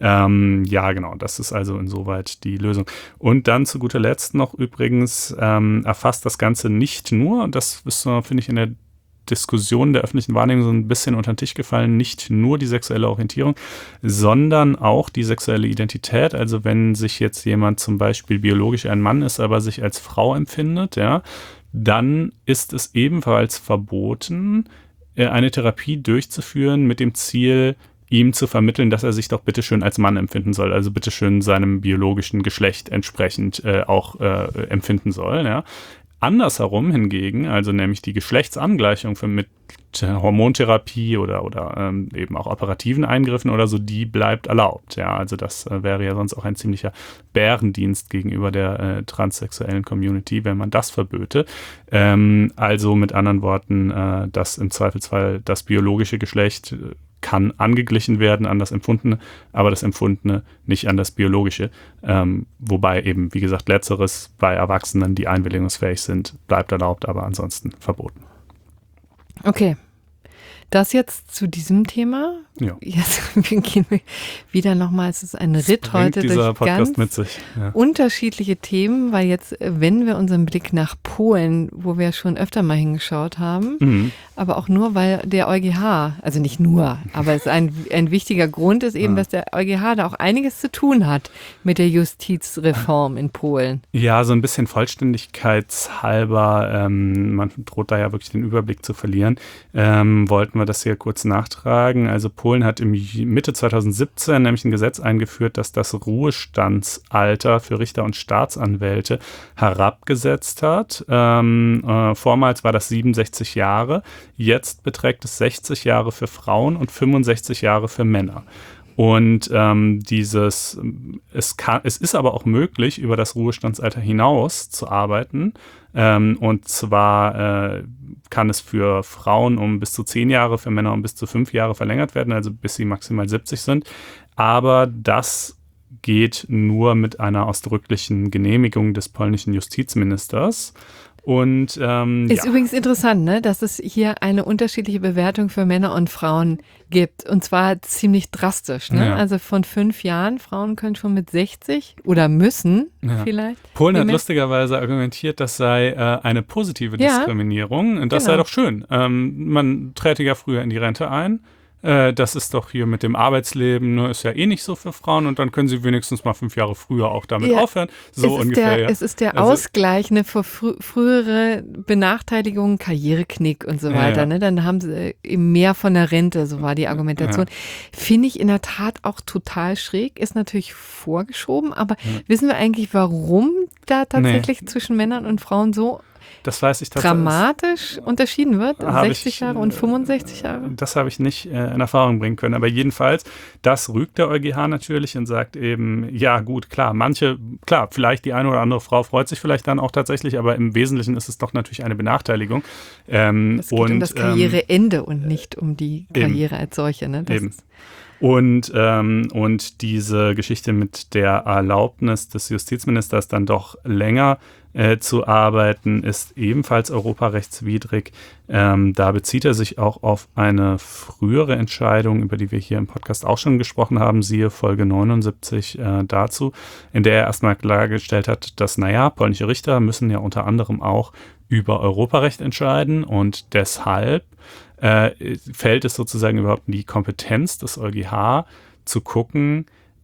[SPEAKER 3] Genau, das ist also insoweit die Lösung. Und dann zu guter Letzt noch übrigens erfasst das Ganze nicht nur, und das ist, finde ich, in der Diskussion der öffentlichen Wahrnehmung so ein bisschen unter den Tisch gefallen, nicht nur die sexuelle Orientierung, sondern auch die sexuelle Identität. Also wenn sich jetzt jemand zum Beispiel biologisch ein Mann ist, aber sich als Frau empfindet, dann ist es ebenfalls verboten, eine Therapie durchzuführen mit dem Ziel, ihm zu vermitteln, dass er sich doch bitteschön als Mann empfinden soll, also bitteschön seinem biologischen Geschlecht entsprechend auch empfinden soll, Andersherum hingegen, also nämlich die Geschlechtsangleichung mit Hormontherapie oder eben auch operativen Eingriffen oder so, die bleibt erlaubt. Also das wäre ja sonst auch ein ziemlicher Bärendienst gegenüber der transsexuellen Community, wenn man das verböte. Also mit anderen Worten, dass im Zweifelsfall das biologische Geschlecht kann angeglichen werden an das Empfundene, aber das Empfundene nicht an das Biologische. Wobei eben, wie gesagt, Letzteres bei Erwachsenen, die einwilligungsfähig sind, bleibt erlaubt, aber ansonsten verboten.
[SPEAKER 2] Okay. Das jetzt zu diesem Thema.
[SPEAKER 3] Ja.
[SPEAKER 2] Jetzt gehen wir wieder nochmal, es ist ein Ritt heute durch ganz
[SPEAKER 3] mit sich.
[SPEAKER 2] unterschiedliche Themen, weil jetzt wenden wir unseren Blick nach Polen, wo wir schon öfter mal hingeschaut haben, aber auch nur, weil der EuGH, also nicht nur, aber es ist ein wichtiger Grund ist eben, dass der EuGH da auch einiges zu tun hat mit der Justizreform in Polen. Ja, so ein bisschen vollständigkeitshalber, man droht da ja wirklich den Überblick zu verlieren, wollten wir das hier kurz nachtragen. Also Polen hat im Mitte 2017 nämlich ein Gesetz eingeführt, das das Ruhestandsalter für Richter und Staatsanwälte herabgesetzt hat. Vormals war das 67 Jahre. Jetzt beträgt es 60 Jahre für Frauen und 65 Jahre für Männer. Und es ist aber auch möglich, über das Ruhestandsalter hinaus zu arbeiten. Und zwar kann es für Frauen um bis zu 10 Jahre, für Männer um bis zu 5 Jahre verlängert werden, also bis sie maximal 70 sind. Aber das geht nur mit einer ausdrücklichen Genehmigung des polnischen Justizministers. Und ist übrigens interessant, ne, dass es hier eine unterschiedliche Bewertung für Männer und Frauen gibt. Und zwar ziemlich drastisch. Ne? Ja. Also von 5 Jahren, Frauen können schon mit 60 oder müssen vielleicht. Polen hat lustigerweise argumentiert, das sei eine positive Diskriminierung. Und das sei doch schön. Man träte ja früher in die Rente ein. Das ist doch hier mit dem Arbeitsleben, ne, ist ja eh nicht so für Frauen und dann können sie wenigstens mal 5 Jahre früher auch damit aufhören. So ungefähr. Es ist der Ausgleich für frühere Benachteiligungen, Karriereknick und so weiter. Ne? Dann haben sie eben mehr von der Rente, so war die Argumentation. Finde ich in der Tat auch total schräg, ist natürlich vorgeschoben, aber wissen wir eigentlich, warum da tatsächlich zwischen Männern und Frauen so
[SPEAKER 3] das weiß ich tatsächlich.
[SPEAKER 2] Dramatisch unterschieden wird? 60 Jahre und 65 Jahre?
[SPEAKER 3] Das habe ich nicht in Erfahrung bringen können. Aber jedenfalls, das rügt der EuGH natürlich und sagt eben, ja gut, klar, vielleicht die eine oder andere Frau freut sich vielleicht dann auch tatsächlich, aber im Wesentlichen ist es doch natürlich eine Benachteiligung.
[SPEAKER 2] Es geht um das Karriereende und nicht um die Karriere als solche. Ne?
[SPEAKER 3] Und diese Geschichte mit der Erlaubnis des Justizministers dann doch länger zu arbeiten, ist ebenfalls europarechtswidrig. Da bezieht er sich auch auf eine frühere Entscheidung, über die wir hier im Podcast auch schon gesprochen haben, siehe Folge 79 dazu, in der er erstmal klargestellt hat, dass, polnische Richter müssen ja unter anderem auch über Europarecht entscheiden und deshalb fällt es sozusagen überhaupt in die Kompetenz des EuGH zu gucken,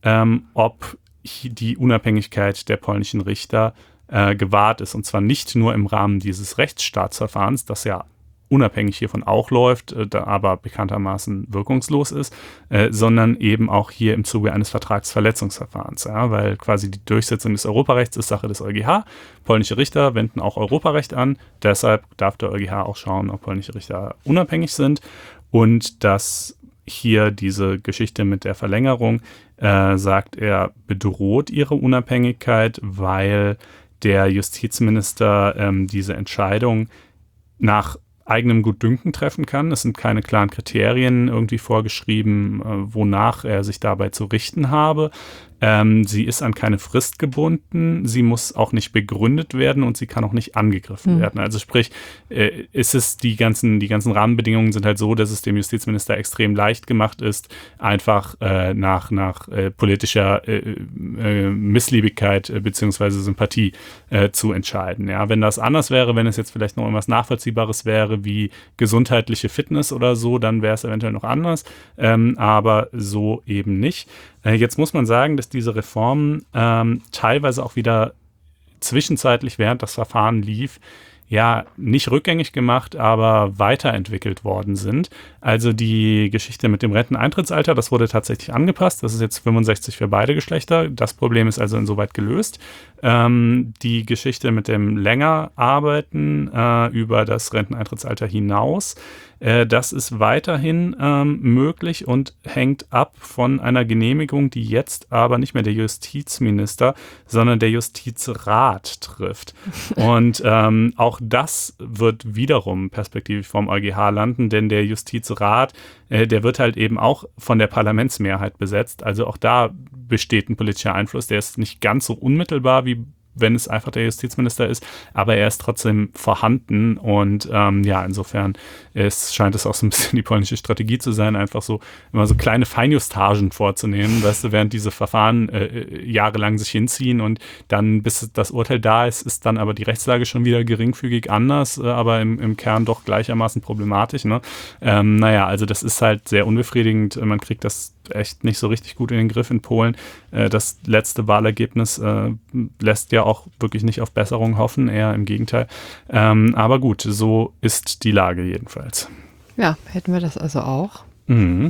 [SPEAKER 3] ob die Unabhängigkeit der polnischen Richter gewahrt ist. Und zwar nicht nur im Rahmen dieses Rechtsstaatsverfahrens, das ja unabhängig hiervon auch läuft, aber bekanntermaßen wirkungslos ist, sondern eben auch hier im Zuge eines Vertragsverletzungsverfahrens, weil quasi die Durchsetzung des Europarechts ist Sache des EuGH. Polnische Richter wenden auch Europarecht an, deshalb darf der EuGH auch schauen, ob polnische Richter unabhängig sind und dass hier diese Geschichte mit der Verlängerung, sagt er, bedroht ihre Unabhängigkeit, weil der Justizminister diese Entscheidung nach eigenem Gutdünken treffen kann. Es sind keine klaren Kriterien irgendwie vorgeschrieben, wonach er sich dabei zu richten habe. Sie ist an keine Frist gebunden, sie muss auch nicht begründet werden und sie kann auch nicht angegriffen werden. Also sprich, die ganzen Rahmenbedingungen sind halt so, dass es dem Justizminister extrem leicht gemacht ist, einfach nach politischer Missliebigkeit bzw. Sympathie zu entscheiden. Ja, wenn das anders wäre, wenn es jetzt vielleicht noch irgendwas Nachvollziehbares wäre, wie gesundheitliche Fitness oder so, dann wäre es eventuell noch anders, aber so eben nicht. Jetzt muss man sagen, dass diese Reformen teilweise auch wieder zwischenzeitlich, während das Verfahren lief, ja, nicht rückgängig gemacht, aber weiterentwickelt worden sind. Also die Geschichte mit dem Renteneintrittsalter, das wurde tatsächlich angepasst. Das ist jetzt 65 für beide Geschlechter. Das Problem ist also insoweit gelöst. Die Geschichte mit dem länger Arbeiten über das Renteneintrittsalter hinaus, das ist weiterhin möglich und hängt ab von einer Genehmigung, die jetzt aber nicht mehr der Justizminister, sondern der Justizrat trifft. Und auch das wird wiederum perspektivisch vom EuGH landen, denn der Justizrat, der wird halt eben auch von der Parlamentsmehrheit besetzt. Also auch da besteht ein politischer Einfluss, der ist nicht ganz so unmittelbar wie wenn es einfach der Justizminister ist, aber er ist trotzdem vorhanden und insofern scheint es auch so ein bisschen die polnische Strategie zu sein, einfach so immer so kleine Feinjustagen vorzunehmen, weißt du, während diese Verfahren jahrelang sich hinziehen und dann, bis das Urteil da ist, ist dann aber die Rechtslage schon wieder geringfügig anders, aber im Kern doch gleichermaßen problematisch, ne? Also das ist halt sehr unbefriedigend, man kriegt das echt nicht so richtig gut in den Griff in Polen. Das letzte Wahlergebnis lässt ja auch wirklich nicht auf Besserung hoffen, eher im Gegenteil. Aber gut, so ist die Lage jedenfalls.
[SPEAKER 2] Ja, hätten wir das also auch.
[SPEAKER 3] Mhm.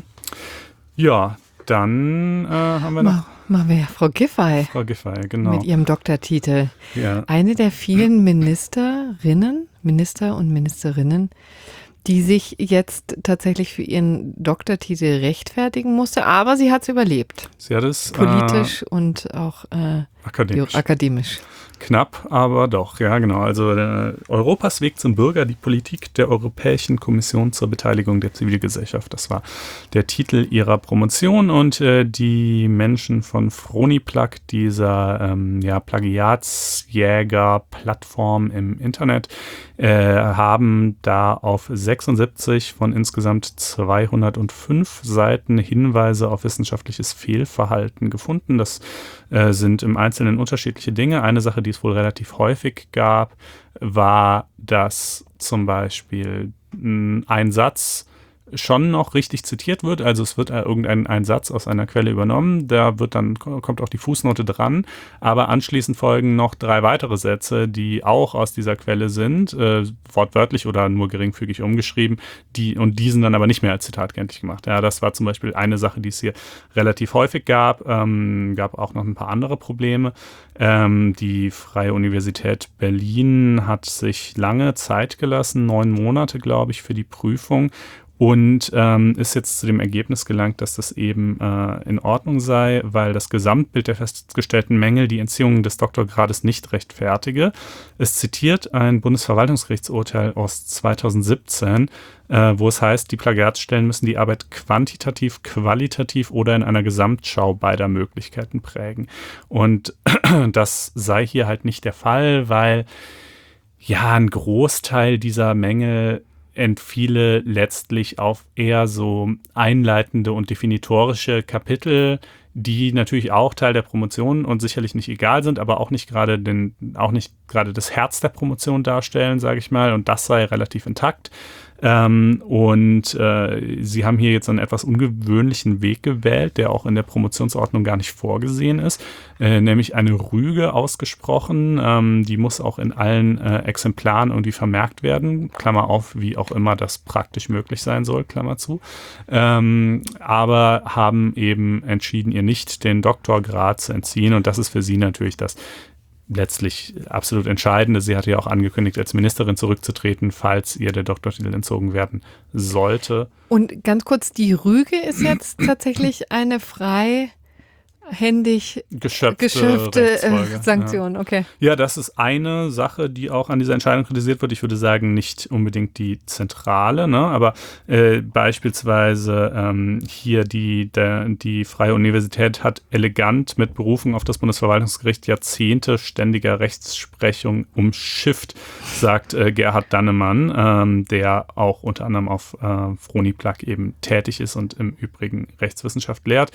[SPEAKER 3] Ja, dann haben wir noch...
[SPEAKER 2] Machen wir Frau Giffey.
[SPEAKER 3] Frau Giffey, genau.
[SPEAKER 2] Mit ihrem Doktortitel. Ja. Eine der vielen Minister und Ministerinnen, die sich jetzt tatsächlich für ihren Doktortitel rechtfertigen musste, aber sie hat es überlebt.
[SPEAKER 3] Sie hat es
[SPEAKER 2] politisch und auch akademisch.
[SPEAKER 3] Knapp, aber doch, ja genau. Also Europas Weg zum Bürger, die Politik der Europäischen Kommission zur Beteiligung der Zivilgesellschaft. Das war der Titel ihrer Promotion und die Menschen von Froniplug, dieser Plagiatsjäger-Plattform im Internet, haben da auf 76 von insgesamt 205 Seiten Hinweise auf wissenschaftliches Fehlverhalten gefunden. Das sind im Einzelnen unterschiedliche Dinge. Eine Sache, die es wohl relativ häufig gab, war, dass zum Beispiel ein Satz schon noch richtig zitiert wird, also es wird irgendein Satz aus einer Quelle übernommen, kommt auch die Fußnote dran, aber anschließend folgen noch 3 weitere Sätze, die auch aus dieser Quelle sind, wortwörtlich oder nur geringfügig umgeschrieben, die sind dann aber nicht mehr als Zitat kenntlich gemacht. Ja, das war zum Beispiel eine Sache, die es hier relativ häufig gab auch noch ein paar andere Probleme. Die Freie Universität Berlin hat sich lange Zeit gelassen, 9 Monate, glaube ich, für die Prüfung. Und ist jetzt zu dem Ergebnis gelangt, dass das eben in Ordnung sei, weil das Gesamtbild der festgestellten Mängel die Entziehung des Doktorgrades nicht rechtfertige. Es zitiert ein Bundesverwaltungsgerichtsurteil aus 2017, wo es heißt, die Plagiatsstellen müssen die Arbeit quantitativ, qualitativ oder in einer Gesamtschau beider Möglichkeiten prägen. Und das sei hier halt nicht der Fall, weil ja ein Großteil dieser Mängel entfiele letztlich auf eher so einleitende und definitorische Kapitel, die natürlich auch Teil der Promotion und sicherlich nicht egal sind, aber auch nicht gerade das Herz der Promotion darstellen, sage ich mal, und das sei relativ intakt. Sie haben hier jetzt einen etwas ungewöhnlichen Weg gewählt, der auch in der Promotionsordnung gar nicht vorgesehen ist, nämlich eine Rüge ausgesprochen. Die muss auch in allen Exemplaren irgendwie vermerkt werden, Klammer auf, wie auch immer das praktisch möglich sein soll, Klammer zu. Aber haben eben entschieden, ihr nicht den Doktorgrad zu entziehen, und das ist für sie natürlich das letztlich absolut Entscheidende. Sie hatte ja auch angekündigt, als Ministerin zurückzutreten, falls ihr der Doktortitel entzogen werden sollte.
[SPEAKER 2] Und ganz kurz, die Rüge ist jetzt tatsächlich eine freihändig geschöpfte Sanktion,
[SPEAKER 3] ja.
[SPEAKER 2] Okay.
[SPEAKER 3] Ja, das ist eine Sache, die auch an dieser Entscheidung kritisiert wird. Ich würde sagen, nicht unbedingt die zentrale, ne? Aber beispielsweise hier die Freie Universität hat elegant mit Berufung auf das Bundesverwaltungsgericht Jahrzehnte ständiger Rechtsprechung umschifft, sagt Gerhard Dannemann, der auch unter anderem auf Froniplug eben tätig ist und im Übrigen Rechtswissenschaft lehrt.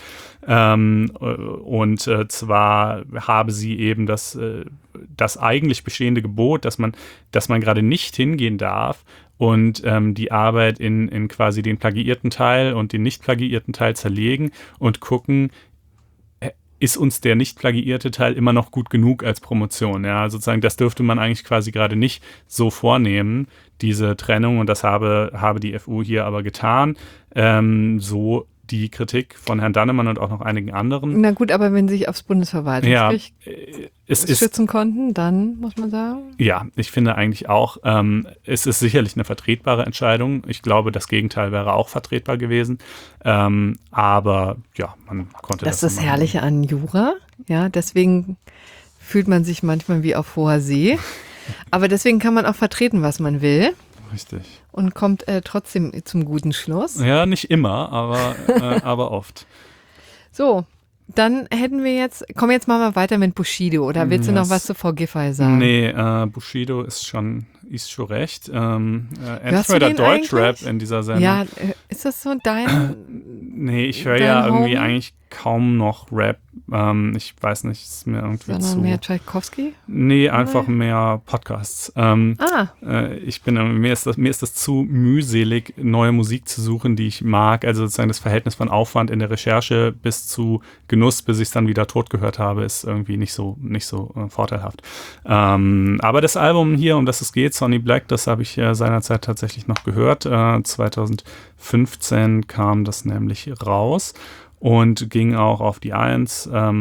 [SPEAKER 3] Und zwar habe sie eben das eigentlich bestehende Gebot, dass man gerade nicht hingehen darf und die Arbeit in quasi den plagiierten Teil und den nicht plagiierten Teil zerlegen und gucken, ist uns der nicht plagiierte Teil immer noch gut genug als Promotion? Ja, sozusagen, das dürfte man eigentlich quasi gerade nicht so vornehmen, diese Trennung, und das habe die FU hier aber getan. So die Kritik von Herrn Dannemann und auch noch einigen anderen.
[SPEAKER 2] Na gut, aber wenn sie sich aufs Bundesverwaltungsgericht schützen konnten, dann muss man sagen.
[SPEAKER 3] Ja, ich finde eigentlich auch, es ist sicherlich eine vertretbare Entscheidung. Ich glaube, das Gegenteil wäre auch vertretbar gewesen. Aber ja, man konnte das.
[SPEAKER 2] Das ist das Herrliche an Jura. Ja, deswegen fühlt man sich manchmal wie auf hoher See. Aber deswegen kann man auch vertreten, was man will.
[SPEAKER 3] Richtig.
[SPEAKER 2] Und kommt trotzdem zum guten Schluss.
[SPEAKER 3] Ja, nicht immer, aber oft.
[SPEAKER 2] So, dann kommen wir jetzt mal weiter mit Bushido. Oder willst du noch was zu Frau Giffey sagen?
[SPEAKER 3] Nee, Bushido ist schon recht. Entweder Deutschrap in dieser Sendung.
[SPEAKER 2] Ja, ist das so dein
[SPEAKER 3] Nee, ich höre ja irgendwie eigentlich kaum noch Rap. Ich weiß nicht, ist mir irgendwie
[SPEAKER 2] Sondern mehr Tchaikovsky?
[SPEAKER 3] Nee, einfach mehr Podcasts. Mir ist das zu mühselig, neue Musik zu suchen, die ich mag. Also sozusagen das Verhältnis von Aufwand in der Recherche bis zu Genuss, bis ich es dann wieder tot gehört habe, ist irgendwie nicht so vorteilhaft. Aber das Album hier, um das es geht, Sonny Black, das habe ich seinerzeit tatsächlich noch gehört. 2015 kam das nämlich raus. Und ging auch auf die 1
[SPEAKER 2] Da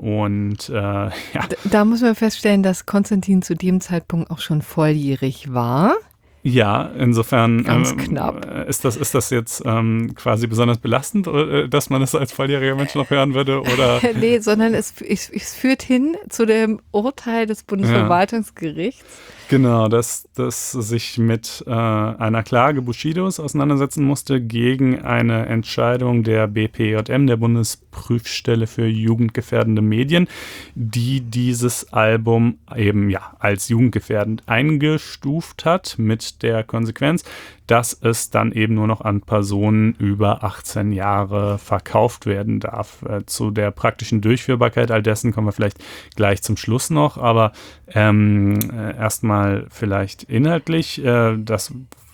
[SPEAKER 2] muss man feststellen, dass Konstantin zu dem Zeitpunkt auch schon volljährig war.
[SPEAKER 3] Ja, insofern
[SPEAKER 2] ganz knapp.
[SPEAKER 3] Ist das jetzt quasi besonders belastend, dass man es als volljähriger Mensch noch hören würde? Oder?
[SPEAKER 2] Nee, sondern es führt hin zu dem Urteil des Bundesverwaltungsgerichts.
[SPEAKER 3] Ja. Genau, dass sich mit einer Klage Bushidos auseinandersetzen musste gegen eine Entscheidung der BPJM, der Bundesprüfstelle für jugendgefährdende Medien, die dieses Album eben als jugendgefährdend eingestuft hat, mit der Konsequenz, dass es dann eben nur noch an Personen über 18 Jahre verkauft werden darf. Zu der praktischen Durchführbarkeit all dessen kommen wir vielleicht gleich zum Schluss noch, aber erstmal vielleicht inhaltlich. Das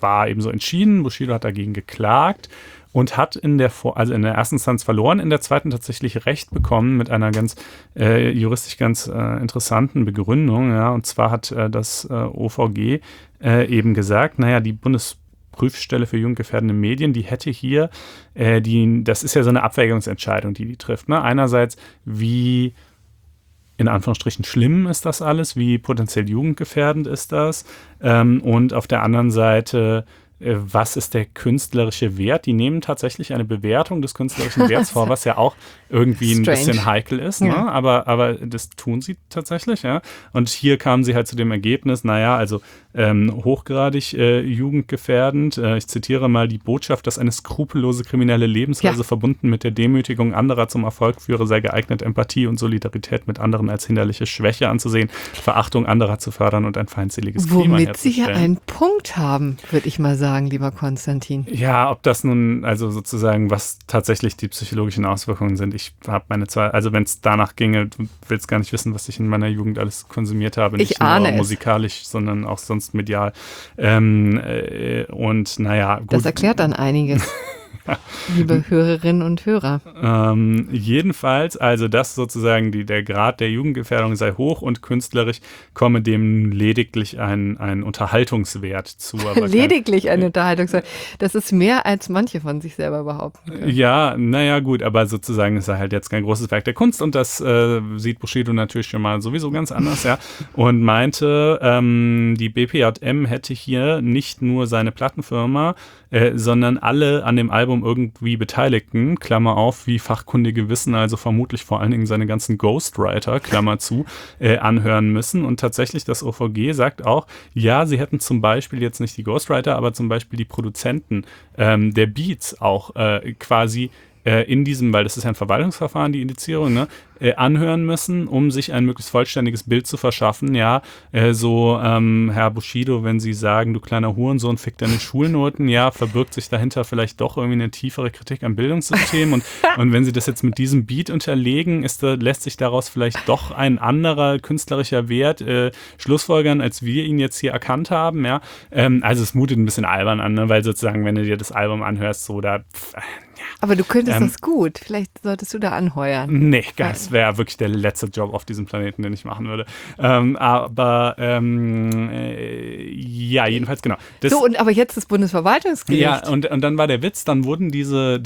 [SPEAKER 3] war eben so entschieden. Bushido hat dagegen geklagt und hat in der ersten Instanz verloren, in der zweiten tatsächlich Recht bekommen mit einer juristisch ganz interessanten Begründung. Ja, und zwar hat das OVG eben gesagt, die Bundesprüfstelle für jugendgefährdende Medien, die hätte hier, das ist ja so eine Abwägungsentscheidung, die trifft. Ne? Einerseits, wie in Anführungsstrichen schlimm ist das alles, wie potenziell jugendgefährdend ist das, und auf der anderen Seite, was ist der künstlerische Wert? Die nehmen tatsächlich eine Bewertung des künstlerischen Werts vor, was ja auch irgendwie ein bisschen heikel ist, ne? Ja. Aber das tun sie tatsächlich, ja. Und hier kamen sie halt zu dem Ergebnis, hochgradig jugendgefährdend. Ich zitiere mal die Botschaft, dass eine skrupellose kriminelle Lebensweise verbunden mit der Demütigung anderer zum Erfolg führe, sei geeignet, Empathie und Solidarität mit anderen als hinderliche Schwäche anzusehen, Verachtung anderer zu fördern und ein feindseliges Klima herzustellen.
[SPEAKER 2] Womit sie ja einen Punkt haben, würde ich mal sagen, lieber Konstantin.
[SPEAKER 3] Ja, ob das nun, also sozusagen, was tatsächlich die psychologischen Auswirkungen sind. Ich habe meine Zweifel, also wenn es danach ginge, du willst gar nicht wissen, was ich in meiner Jugend alles konsumiert habe. Nicht nur musikalisch, sondern auch sonst medial. Und gut.
[SPEAKER 2] Das erklärt dann einiges. Liebe Hörerinnen und Hörer.
[SPEAKER 3] Jedenfalls, also das sozusagen, der Grad der Jugendgefährdung sei hoch und künstlerisch komme dem lediglich ein Unterhaltungswert zu. Aber
[SPEAKER 2] lediglich ein Unterhaltungswert. Das ist mehr, als manche von sich selber behaupten können.
[SPEAKER 3] Ja, gut, aber sozusagen ist er halt jetzt kein großes Werk der Kunst und das sieht Bushido natürlich schon mal sowieso ganz anders, ja. Und meinte, die BPJM hätte hier nicht nur seine Plattenfirma, sondern alle an dem Album irgendwie Beteiligten, Klammer auf, wie fachkundige wissen, also vermutlich vor allen Dingen seine ganzen Ghostwriter, Klammer zu, anhören müssen. Und tatsächlich das OVG sagt auch, ja, sie hätten zum Beispiel jetzt nicht die Ghostwriter, aber zum Beispiel die Produzenten der Beats auch quasi in diesem, weil das ist ja ein Verwaltungsverfahren, die Indizierung, ne, anhören müssen, um sich ein möglichst vollständiges Bild zu verschaffen. Ja, Herr Bushido, wenn Sie sagen, du kleiner Hurensohn, fick deine Schulnoten, ja, verbirgt sich dahinter vielleicht doch irgendwie eine tiefere Kritik am Bildungssystem und wenn Sie das jetzt mit diesem Beat unterlegen, lässt sich daraus vielleicht doch ein anderer künstlerischer Wert schlussfolgern, als wir ihn jetzt hier erkannt haben, ja. Also es mutet ein bisschen albern an, ne? Weil sozusagen, wenn du dir das Album anhörst, so da
[SPEAKER 2] aber du könntest das gut. Vielleicht solltest du da anheuern.
[SPEAKER 3] Nee, das wäre wirklich der letzte Job auf diesem Planeten, den ich machen würde. Jedenfalls genau.
[SPEAKER 2] Aber jetzt das Bundesverwaltungsgericht.
[SPEAKER 3] Ja, und dann war der Witz, dann wurden diese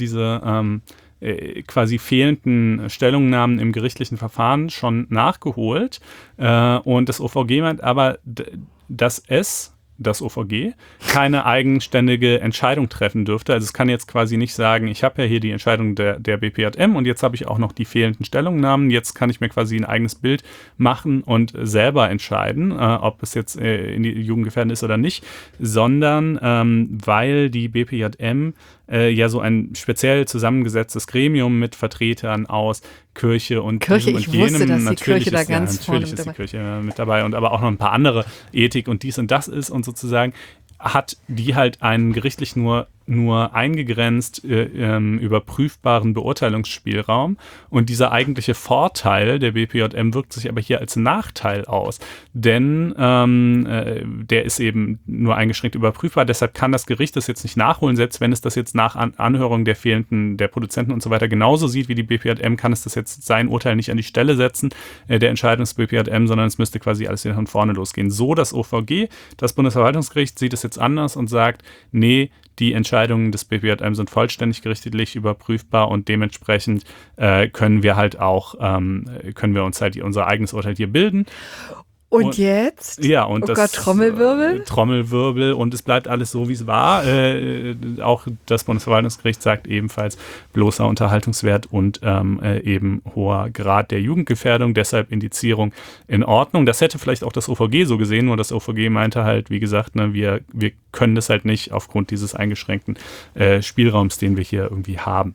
[SPEAKER 3] quasi fehlenden Stellungnahmen im gerichtlichen Verfahren schon nachgeholt. Und das OVG meint aber, dass das OVG keine eigenständige Entscheidung treffen dürfte. Also es kann jetzt quasi nicht sagen, ich habe ja hier die Entscheidung der BPJM und jetzt habe ich auch noch die fehlenden Stellungnahmen. Jetzt kann ich mir quasi ein eigenes Bild machen und selber entscheiden, ob es jetzt in die Jugendgefährdend ist oder nicht, sondern weil die BPJM ja so ein speziell zusammengesetztes Gremium mit Vertretern aus Kirche und
[SPEAKER 2] Kirche, ich wusste, dass die Kirche da ganz vorne
[SPEAKER 3] ist die Kirche mit dabei und aber auch noch ein paar andere Ethik und dies und das ist und sozusagen hat die halt einen gerichtlich nur eingegrenzt überprüfbaren Beurteilungsspielraum und dieser eigentliche Vorteil der BPJM wirkt sich aber hier als Nachteil aus, denn der ist eben nur eingeschränkt überprüfbar, deshalb kann das Gericht das jetzt nicht nachholen, selbst wenn es das jetzt nach Anhörung der Produzenten und so weiter genauso sieht wie die BPJM, kann es das jetzt sein Urteil nicht an die Stelle setzen, der Entscheidung des BPJM, sondern es müsste quasi alles wieder von vorne losgehen. So das OVG, das Bundesverwaltungsgericht sieht es jetzt anders und sagt, nee, die Entscheidungen des BPJM sind vollständig gerichtlich überprüfbar und dementsprechend können wir uns halt unser eigenes Urteil hier bilden.
[SPEAKER 2] Und jetzt?
[SPEAKER 3] Ja, und
[SPEAKER 2] oh Gott, Trommelwirbel?
[SPEAKER 3] Trommelwirbel und es bleibt alles so, wie es war. Auch das Bundesverwaltungsgericht sagt ebenfalls bloßer Unterhaltungswert und eben hoher Grad der Jugendgefährdung, deshalb Indizierung in Ordnung. Das hätte vielleicht auch das OVG so gesehen, nur das OVG meinte halt, wie gesagt, ne, wir können das halt nicht aufgrund dieses eingeschränkten Spielraums, den wir hier irgendwie haben.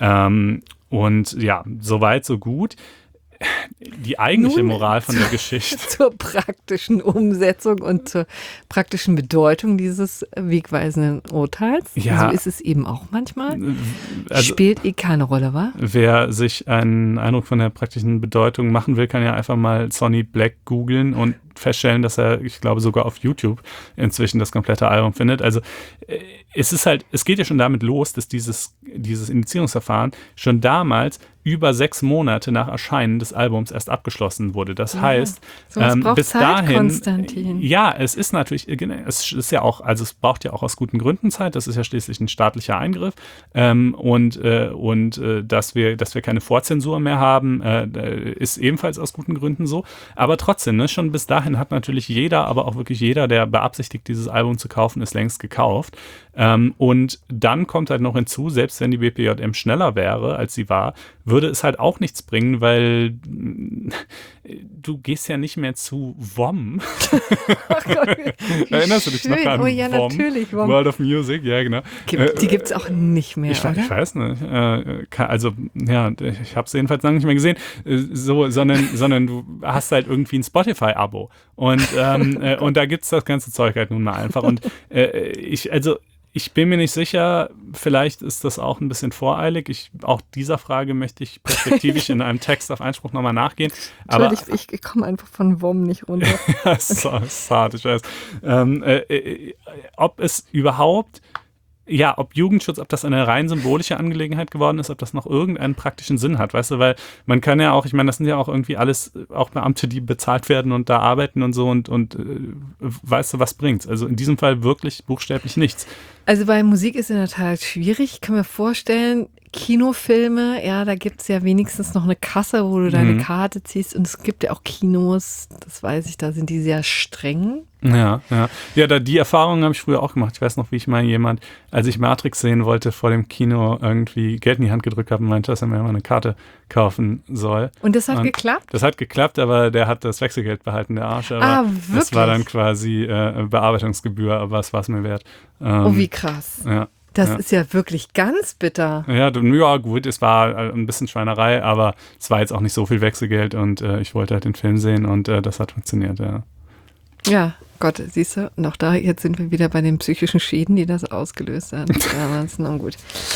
[SPEAKER 3] Und ja, soweit, so gut. Die eigentliche Moral von der Geschichte.
[SPEAKER 2] Zur praktischen Umsetzung und zur praktischen Bedeutung dieses wegweisenden Urteils.
[SPEAKER 3] Ja,
[SPEAKER 2] so ist es eben auch manchmal. Spielt keine Rolle, wa?
[SPEAKER 3] Wer sich einen Eindruck von der praktischen Bedeutung machen will, kann ja einfach mal Sonny Black googeln und feststellen, dass er, ich glaube, sogar auf YouTube inzwischen das komplette Album findet. Also es geht ja schon damit los, dass dieses Indizierungsverfahren schon damals über 6 Monate nach Erscheinen des Albums erst abgeschlossen wurde. Das heißt, bis
[SPEAKER 2] Zeit,
[SPEAKER 3] dahin,
[SPEAKER 2] Konstantin.
[SPEAKER 3] Ja, es ist natürlich, es ist ja auch, also es braucht ja auch aus guten Gründen Zeit. Das ist ja schließlich ein staatlicher Eingriff und dass wir keine Vorzensur mehr haben, ist ebenfalls aus guten Gründen so. Aber trotzdem, ne, schon bis dahin hat natürlich jeder, aber auch wirklich jeder, der beabsichtigt, dieses Album zu kaufen, ist längst gekauft. Und dann kommt halt noch hinzu, selbst wenn die BPJM schneller wäre, als sie war, würde es halt auch nichts bringen, weil du gehst ja nicht mehr zu WOM.
[SPEAKER 2] Ach Gott,
[SPEAKER 3] Erinnerst du dich noch an
[SPEAKER 2] ja,
[SPEAKER 3] WOM?
[SPEAKER 2] Natürlich, WOM.
[SPEAKER 3] World of Music, ja genau.
[SPEAKER 2] Die gibt es auch nicht mehr,
[SPEAKER 3] ich
[SPEAKER 2] oder?
[SPEAKER 3] weiß nicht. Also, ja, ich habe es jedenfalls lange nicht mehr gesehen. Sondern du hast halt irgendwie ein Spotify-Abo. Und da gibt es das ganze Zeug halt nun mal einfach. Und ich bin mir nicht sicher, vielleicht ist das auch ein bisschen voreilig. Auch dieser Frage möchte ich perspektivisch in einem Text auf Einspruch nochmal nachgehen. Aber
[SPEAKER 2] ich komme einfach von WOM nicht runter.
[SPEAKER 3] Das ist hart, ich weiß. Ob es überhaupt, ob Jugendschutz, ob das eine rein symbolische Angelegenheit geworden ist, ob das noch irgendeinen praktischen Sinn hat, weißt du, weil man kann ja auch, ich meine, das sind ja auch irgendwie alles auch Beamte, die bezahlt werden und da arbeiten und so und weißt du, was bringt's? Also in diesem Fall wirklich buchstäblich nichts.
[SPEAKER 2] Also bei Musik ist in der Tat schwierig. Ich kann mir vorstellen, Kinofilme, ja, da gibt es ja wenigstens noch eine Kasse, wo du deine Karte ziehst und es gibt ja auch Kinos, das weiß ich, da sind die sehr streng.
[SPEAKER 3] Ja, die Erfahrung habe ich früher auch gemacht. Ich weiß noch, wie ich mal als ich Matrix sehen wollte, vor dem Kino irgendwie Geld in die Hand gedrückt habe und meinte, dass er mir mal eine Karte kaufen soll.
[SPEAKER 2] Und das hat geklappt?
[SPEAKER 3] Das hat geklappt, aber der hat das Wechselgeld behalten, der Arsch. Aber
[SPEAKER 2] wirklich?
[SPEAKER 3] Das war dann quasi Bearbeitungsgebühr, aber es war es mir wert.
[SPEAKER 2] Oh, wie krass.
[SPEAKER 3] Ja.
[SPEAKER 2] Das ist ja wirklich ganz bitter.
[SPEAKER 3] Ja, gut, es war ein bisschen Schweinerei, aber es war jetzt auch nicht so viel Wechselgeld und ich wollte halt den Film sehen und das hat funktioniert, ja.
[SPEAKER 2] Ja, Gott, siehst du, und auch da, jetzt sind wir wieder bei den psychischen Schäden, die das ausgelöst haben. Damals, na gut.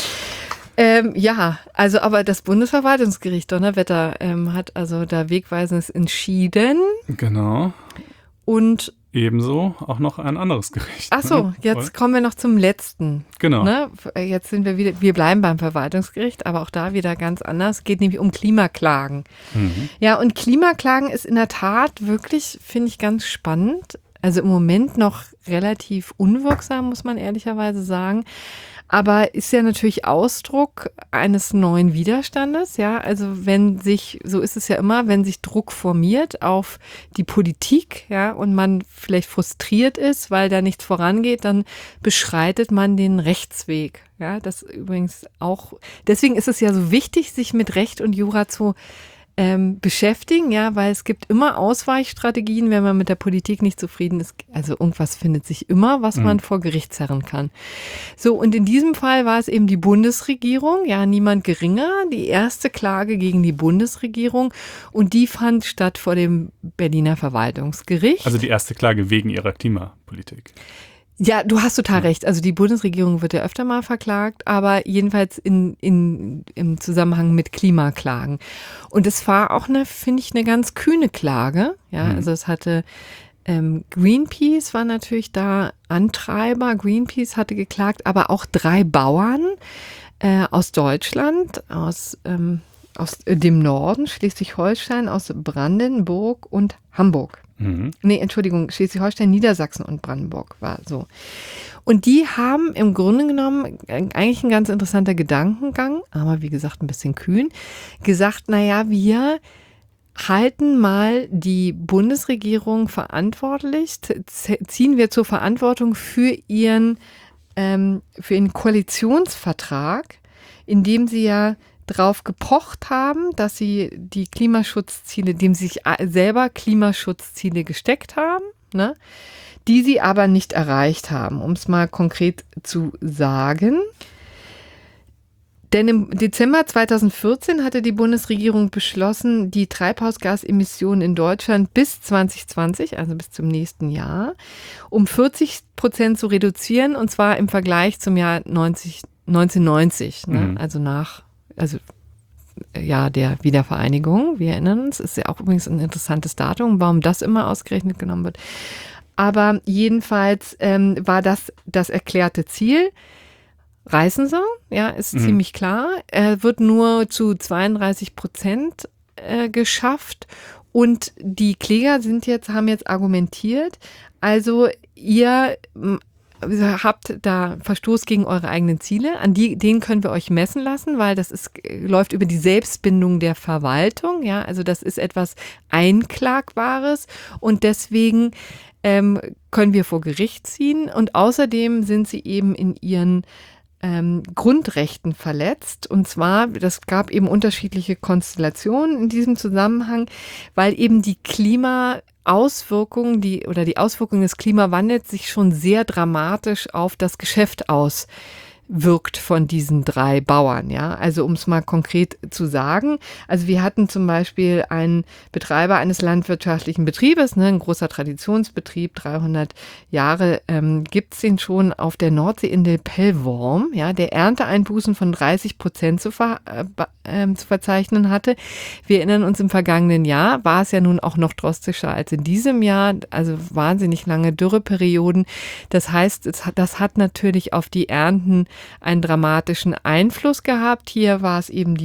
[SPEAKER 2] Also aber das Bundesverwaltungsgericht Donnerwetter hat also da Wegweisendes entschieden.
[SPEAKER 3] Genau.
[SPEAKER 2] Und
[SPEAKER 3] ebenso auch noch ein anderes Gericht.
[SPEAKER 2] Ach so, jetzt kommen wir noch zum letzten.
[SPEAKER 3] Genau.
[SPEAKER 2] Ne? Jetzt sind wir bleiben beim Verwaltungsgericht, aber auch da wieder ganz anders. Es geht nämlich um Klimaklagen. Ja, und Klimaklagen ist in der Tat wirklich, finde ich, ganz spannend. Also im Moment noch relativ unwirksam, muss man ehrlicherweise sagen. Aber ist ja natürlich Ausdruck eines neuen Widerstandes, ja. Also so ist es ja immer, wenn sich Druck formiert auf die Politik, ja, und man vielleicht frustriert ist, weil da nichts vorangeht, dann beschreitet man den Rechtsweg, ja. Das übrigens auch, deswegen ist es ja so wichtig, sich mit Recht und Jura zu beschäftigen, ja, weil es gibt immer Ausweichstrategien, wenn man mit der Politik nicht zufrieden ist. Also irgendwas findet sich immer, was man vor Gericht zerren kann. So, und in diesem Fall war es eben die Bundesregierung, ja, niemand geringer, die erste Klage gegen die Bundesregierung und die fand statt vor dem Berliner Verwaltungsgericht.
[SPEAKER 3] Also die erste Klage wegen ihrer Klimapolitik.
[SPEAKER 2] Ja, du hast total recht. Also die Bundesregierung wird ja öfter mal verklagt, aber jedenfalls im Zusammenhang mit Klimaklagen. Und es war auch finde ich, eine ganz kühne Klage. Ja, also es hatte Greenpeace war natürlich da Antreiber. Greenpeace hatte geklagt, aber auch 3 Bauern aus Deutschland, aus dem Norden, Schleswig-Holstein, aus Brandenburg und Hamburg. Nee, Entschuldigung, Schleswig-Holstein, Niedersachsen und Brandenburg war so. Und die haben im Grunde genommen eigentlich ein ganz interessanter Gedankengang, aber wie gesagt ein bisschen kühn, gesagt, naja, wir halten mal die Bundesregierung verantwortlich, ziehen wir zur Verantwortung für ihren Koalitionsvertrag, in dem sie ja drauf gepocht haben, dass sie die Klimaschutzziele, dem sie sich selber Klimaschutzziele gesteckt haben, ne, die sie aber nicht erreicht haben, um es mal konkret zu sagen. Denn im Dezember 2014 hatte die Bundesregierung beschlossen, die Treibhausgasemissionen in Deutschland bis 2020, also bis zum nächsten Jahr, um 40% zu reduzieren, und zwar im Vergleich zum Jahr 1990, ne, also Jahr der Wiedervereinigung. Wir erinnern uns, ist ja auch übrigens ein interessantes Datum, warum das immer ausgerechnet genommen wird. Aber jedenfalls war das erklärte Ziel. Reißen sie, ja, ist ziemlich klar. Wird nur zu 32% geschafft. Und die Kläger haben jetzt argumentiert, also ihr habt da Verstoß gegen eure eigenen Ziele, den können wir euch messen lassen, weil läuft über die Selbstbindung der Verwaltung, ja, also das ist etwas Einklagbares und deswegen können wir vor Gericht ziehen und außerdem sind sie eben in ihren Grundrechten verletzt. Und zwar, das gab eben unterschiedliche Konstellationen in diesem Zusammenhang, weil eben die Klimaauswirkungen, die Auswirkungen des Klimawandels sich schon sehr dramatisch auf das Geschäft auswirkt von diesen 3 Bauern, ja. Also um es mal konkret zu sagen, also wir hatten zum Beispiel einen Betreiber eines landwirtschaftlichen Betriebes, ein großer Traditionsbetrieb, 300 Jahre gibt's den schon auf der Nordseeinsel Pellworm, ja, der Ernteeinbußen von 30% zu verzeichnen hatte. Wir erinnern uns, im vergangenen Jahr war es ja nun auch noch drastischer als in diesem Jahr, also wahnsinnig lange Dürreperioden. Das heißt, das hat natürlich auf die Ernten einen dramatischen Einfluss gehabt. Hier war es eben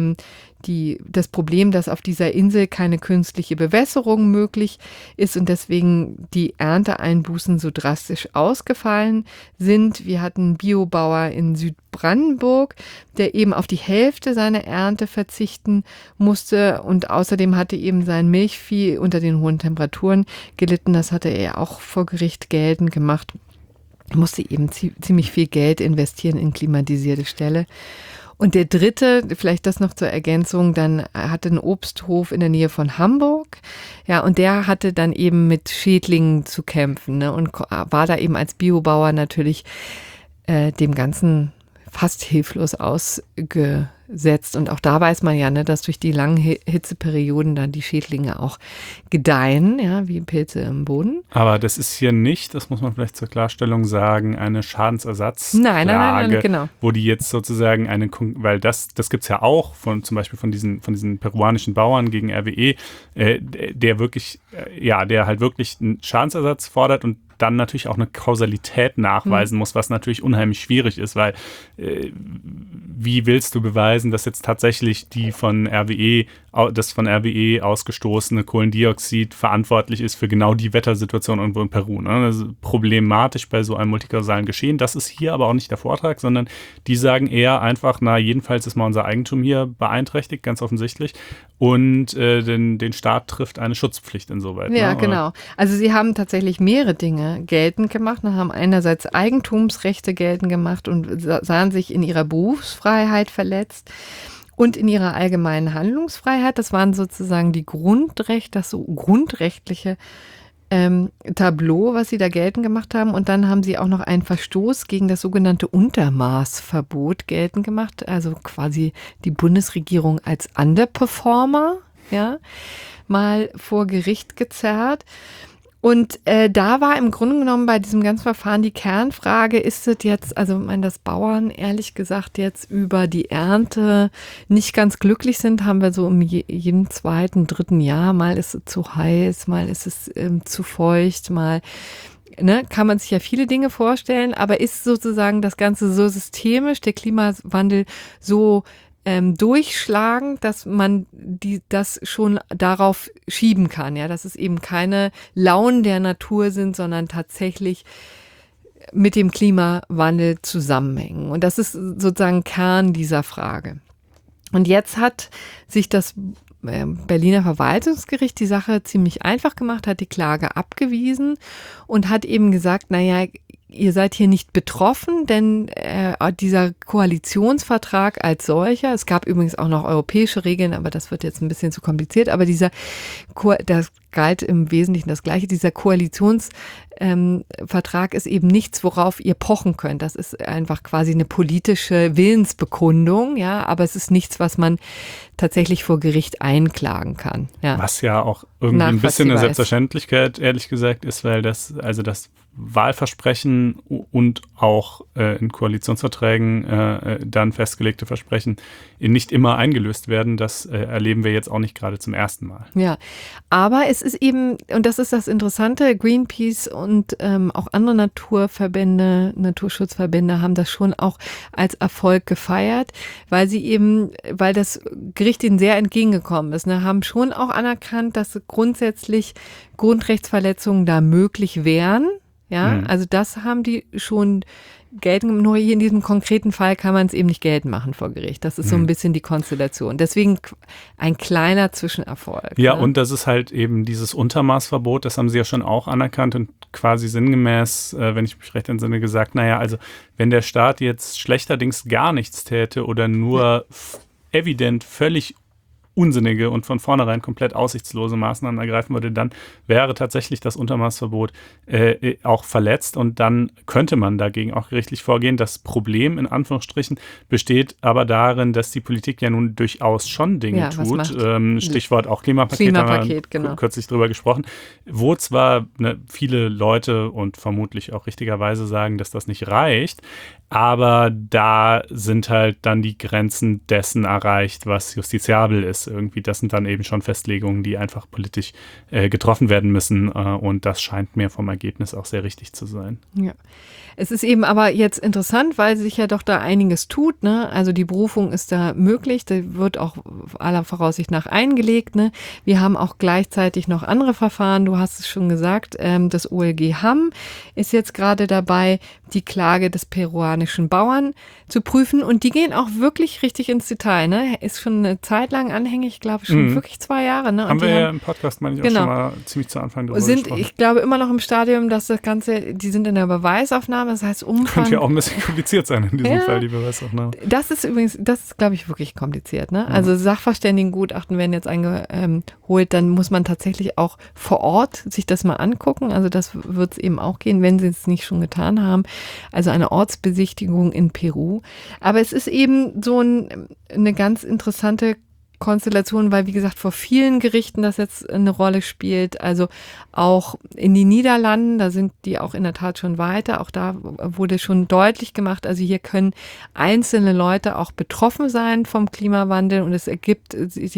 [SPEAKER 2] das Problem, dass auf dieser Insel keine künstliche Bewässerung möglich ist und deswegen die Ernteeinbußen so drastisch ausgefallen sind. Wir hatten einen Biobauer in Südbrandenburg, der eben auf die Hälfte seiner Ernte verzichten musste und außerdem hatte eben sein Milchvieh unter den hohen Temperaturen gelitten. Das hatte er auch vor Gericht geltend gemacht. Musste eben ziemlich viel Geld investieren in klimatisierte Ställe. Und der dritte, vielleicht das noch zur Ergänzung, dann hatte einen Obsthof in der Nähe von Hamburg, ja, und der hatte dann eben mit Schädlingen zu kämpfen, ne, und war da eben als Biobauer natürlich dem Ganzen fast hilflos ausgesetzt. Und auch da weiß man ja, ne, dass durch die langen Hitzeperioden dann die Schädlinge auch gedeihen, ja, wie Pilze im Boden.
[SPEAKER 3] Aber das ist hier nicht, das muss man vielleicht zur Klarstellung sagen, eine Schadensersatzklage,
[SPEAKER 2] nein, genau.
[SPEAKER 3] Wo die jetzt sozusagen weil das gibt es ja auch zum Beispiel von diesen peruanischen Bauern gegen RWE, der halt wirklich einen Schadensersatz fordert und dann natürlich auch eine Kausalität nachweisen muss, was natürlich unheimlich schwierig ist, weil wie willst du beweisen, dass jetzt tatsächlich das von RWE ausgestoßene Kohlendioxid verantwortlich ist für genau die Wettersituation irgendwo in Peru. Ne? Das ist problematisch bei so einem multikausalen Geschehen. Das ist hier aber auch nicht der Vortrag, sondern die sagen eher einfach, jedenfalls ist mal unser Eigentum hier beeinträchtigt, ganz offensichtlich. Und den Staat trifft eine Schutzpflicht insoweit.
[SPEAKER 2] Ja, genau. Also sie haben tatsächlich mehrere Dinge geltend gemacht und haben einerseits Eigentumsrechte geltend gemacht und sahen sich in ihrer Berufsfreiheit verletzt und in ihrer allgemeinen Handlungsfreiheit. Das waren sozusagen das so grundrechtliche Tableau, was sie da geltend gemacht haben. Und dann haben sie auch noch einen Verstoß gegen das sogenannte Untermaßverbot geltend gemacht. Also quasi die Bundesregierung als Underperformer, ja, mal vor Gericht gezerrt. Und da war im Grunde genommen bei diesem ganzen Verfahren die Kernfrage, ist es jetzt, also dass Bauern ehrlich gesagt jetzt über die Ernte nicht ganz glücklich sind, haben wir so im jedem 2., 3. Jahr, mal ist es zu heiß, mal ist es zu feucht, mal kann man sich ja viele Dinge vorstellen, aber ist sozusagen das Ganze so systemisch, der Klimawandel so durchschlagend, dass man das schon darauf schieben kann, ja, dass es eben keine Launen der Natur sind, sondern tatsächlich mit dem Klimawandel zusammenhängen. Und das ist sozusagen Kern dieser Frage. Und jetzt hat sich das Berliner Verwaltungsgericht die Sache ziemlich einfach gemacht, hat die Klage abgewiesen und hat eben gesagt, ihr seid hier nicht betroffen, denn dieser Koalitionsvertrag als solcher, es gab übrigens auch noch europäische Regeln, aber das wird jetzt ein bisschen zu kompliziert, aber das galt im Wesentlichen das Gleiche. Dieser Koalitionsvertrag ist eben nichts, worauf ihr pochen könnt. Das ist einfach quasi eine politische Willensbekundung, ja, aber es ist nichts, was man tatsächlich vor Gericht einklagen kann. Ja.
[SPEAKER 3] Was ja auch irgendwie ein bisschen eine Selbstverständlichkeit, ehrlich gesagt, ist, weil das Wahlversprechen und auch in Koalitionsverträgen dann festgelegte Versprechen nicht immer eingelöst werden. Das erleben wir jetzt auch nicht gerade zum ersten Mal.
[SPEAKER 2] Ja, aber es ist eben, und das ist das Interessante, Greenpeace und auch andere Naturschutzverbände haben das schon auch als Erfolg gefeiert, weil das Gericht ihnen sehr entgegengekommen ist, ne, haben schon auch anerkannt, dass grundsätzlich Grundrechtsverletzungen da möglich wären. Ja, also das haben die schon geltend, nur hier in diesem konkreten Fall kann man es eben nicht geltend machen vor Gericht. Das ist so ein bisschen die Konstellation. Deswegen ein kleiner Zwischenerfolg.
[SPEAKER 3] Ja,
[SPEAKER 2] ne?
[SPEAKER 3] Und das ist halt eben dieses Untermaßverbot, das haben sie ja schon auch anerkannt und quasi sinngemäß, wenn ich mich recht entsinne, gesagt, naja, also wenn der Staat jetzt schlechterdings gar nichts täte oder nur evident völlig unsinnige und von vornherein komplett aussichtslose Maßnahmen ergreifen würde, dann wäre tatsächlich das Untermaßverbot auch verletzt und dann könnte man dagegen auch gerichtlich vorgehen. Das Problem in Anführungsstrichen besteht aber darin, dass die Politik ja nun durchaus schon Dinge tut. Stichwort auch Klimapaket, haben wir kürzlich drüber gesprochen, wo zwar viele Leute und vermutlich auch richtigerweise sagen, dass das nicht reicht, aber da sind halt dann die Grenzen dessen erreicht, was justiziabel ist. Irgendwie, das sind dann eben schon Festlegungen, die einfach politisch getroffen werden müssen. Und das scheint mir vom Ergebnis auch sehr richtig zu sein.
[SPEAKER 2] Ja. Es ist eben aber jetzt interessant, weil sich ja doch da einiges tut, ne? Also die Berufung ist da möglich, da wird auch aller Voraussicht nach eingelegt, ne? Wir haben auch gleichzeitig noch andere Verfahren, du hast es schon gesagt, das OLG Hamm ist jetzt gerade dabei, die Klage des peruanischen Bauern zu prüfen und die gehen auch wirklich richtig ins Detail, ne? Ist schon eine Zeit lang anhängig, ich glaube schon wirklich 2 Jahre, ne? Und
[SPEAKER 3] haben wir ja im Podcast, meine ich, auch schon mal ziemlich zu Anfang drüber gesprochen.
[SPEAKER 2] Ich glaube immer noch im Stadium, dass das Ganze, die sind in der Beweisaufnahme, das heißt Umfang.
[SPEAKER 3] Könnte ja auch ein bisschen kompliziert sein in diesem Fall, die Beweisaufnahme.
[SPEAKER 2] Das ist, glaube ich, wirklich kompliziert, ne? Also Sachverständigengutachten werden jetzt eingeholt, dann muss man tatsächlich auch vor Ort sich das mal angucken, also das wird es eben auch gehen, wenn sie es nicht schon getan haben. Also eine Ortsbesichtigung in Peru. Aber es ist eben so eine ganz interessante Konstellation, weil, wie gesagt, vor vielen Gerichten das jetzt eine Rolle spielt. Also auch in den Niederlanden, da sind die auch in der Tat schon weiter. Auch da wurde schon deutlich gemacht, also hier können einzelne Leute auch betroffen sein vom Klimawandel und es gibt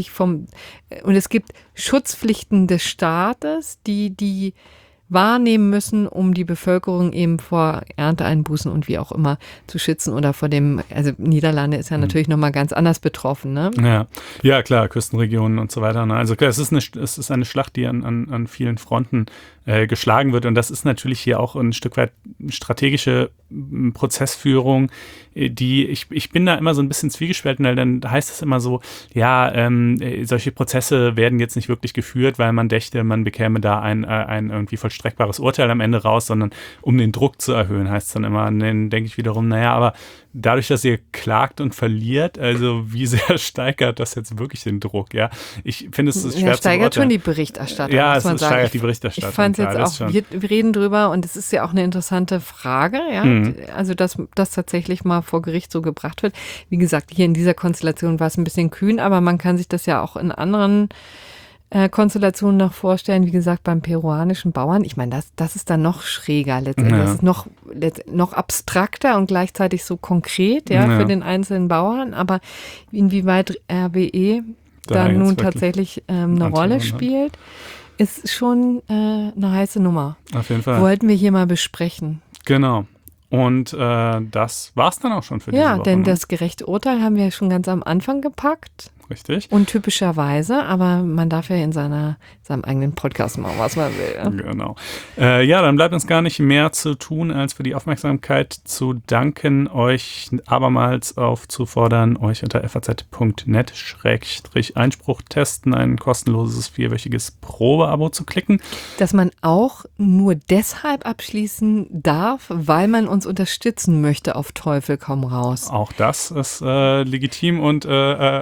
[SPEAKER 2] Schutzpflichten des Staates, die wahrnehmen müssen, um die Bevölkerung eben vor Ernteeinbußen und wie auch immer zu schützen oder vor dem, also Niederlande ist ja natürlich nochmal ganz anders betroffen, ne?
[SPEAKER 3] Ja, klar, Küstenregionen und so weiter. Ne? Also klar, es ist eine Schlacht, die an vielen Fronten geschlagen wird und das ist natürlich hier auch ein Stück weit strategische Prozessführung, die ich bin da immer so ein bisschen zwiegespalten, weil dann heißt es immer so, solche Prozesse werden jetzt nicht wirklich geführt, weil man dächte, man bekäme da ein irgendwie vollstreckbares Urteil am Ende raus, sondern um den Druck zu erhöhen, heißt es dann immer. Und dann denke ich wiederum, aber dadurch, dass ihr klagt und verliert, also wie sehr steigert das jetzt wirklich den Druck, ja? Ich finde, es ist schwer zu beurteilen.
[SPEAKER 2] Steigert schon die Berichterstattung,
[SPEAKER 3] ja,
[SPEAKER 2] muss man sagen.
[SPEAKER 3] Steigert die Berichterstattung.
[SPEAKER 2] Ich fand es jetzt auch, wir reden drüber und es ist ja auch eine interessante Frage, ja, also dass das tatsächlich mal vor Gericht so gebracht wird. Wie gesagt, hier in dieser Konstellation war es ein bisschen kühn, aber man kann sich das ja auch in anderen Konstellationen noch vorstellen, wie gesagt, beim peruanischen Bauern. Ich meine, das ist dann noch schräger letztendlich. Das ist noch abstrakter und gleichzeitig so konkret, für den einzelnen Bauern. Aber inwieweit RWE da nun tatsächlich eine Rolle spielt, ist schon eine heiße Nummer.
[SPEAKER 3] Auf jeden Fall.
[SPEAKER 2] Wollten wir hier mal besprechen.
[SPEAKER 3] Genau. Und das war's dann auch schon für diese Woche. Ja,
[SPEAKER 2] denn das gerechte Urteil haben wir ja schon ganz am Anfang gepackt.
[SPEAKER 3] Richtig.
[SPEAKER 2] Und typischerweise, aber man darf ja in seinem eigenen Podcast machen, was man will. Ja?
[SPEAKER 3] Genau. Dann bleibt uns gar nicht mehr zu tun, als für die Aufmerksamkeit zu danken, euch abermals aufzufordern, euch unter faz.net/Einspruch testen, ein kostenloses 4-wöchiges Probeabo zu klicken.
[SPEAKER 2] Das man auch nur deshalb abschließen darf, weil man uns unterstützen möchte, auf Teufel komm raus.
[SPEAKER 3] Auch das ist legitim und erwünscht.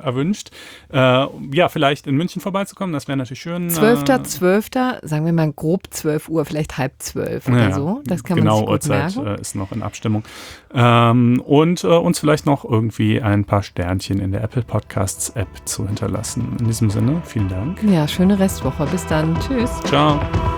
[SPEAKER 3] Lust, vielleicht in München vorbeizukommen, das wäre natürlich schön.
[SPEAKER 2] 12.12., sagen wir mal grob 12 Uhr, vielleicht 11:30 oder so. Das kann man sich gut merken.
[SPEAKER 3] Uhrzeit ist noch in Abstimmung. Und uns vielleicht noch irgendwie ein paar Sternchen in der Apple Podcasts App zu hinterlassen. In diesem Sinne, vielen Dank.
[SPEAKER 2] Ja, schöne Restwoche. Bis dann. Tschüss.
[SPEAKER 3] Ciao.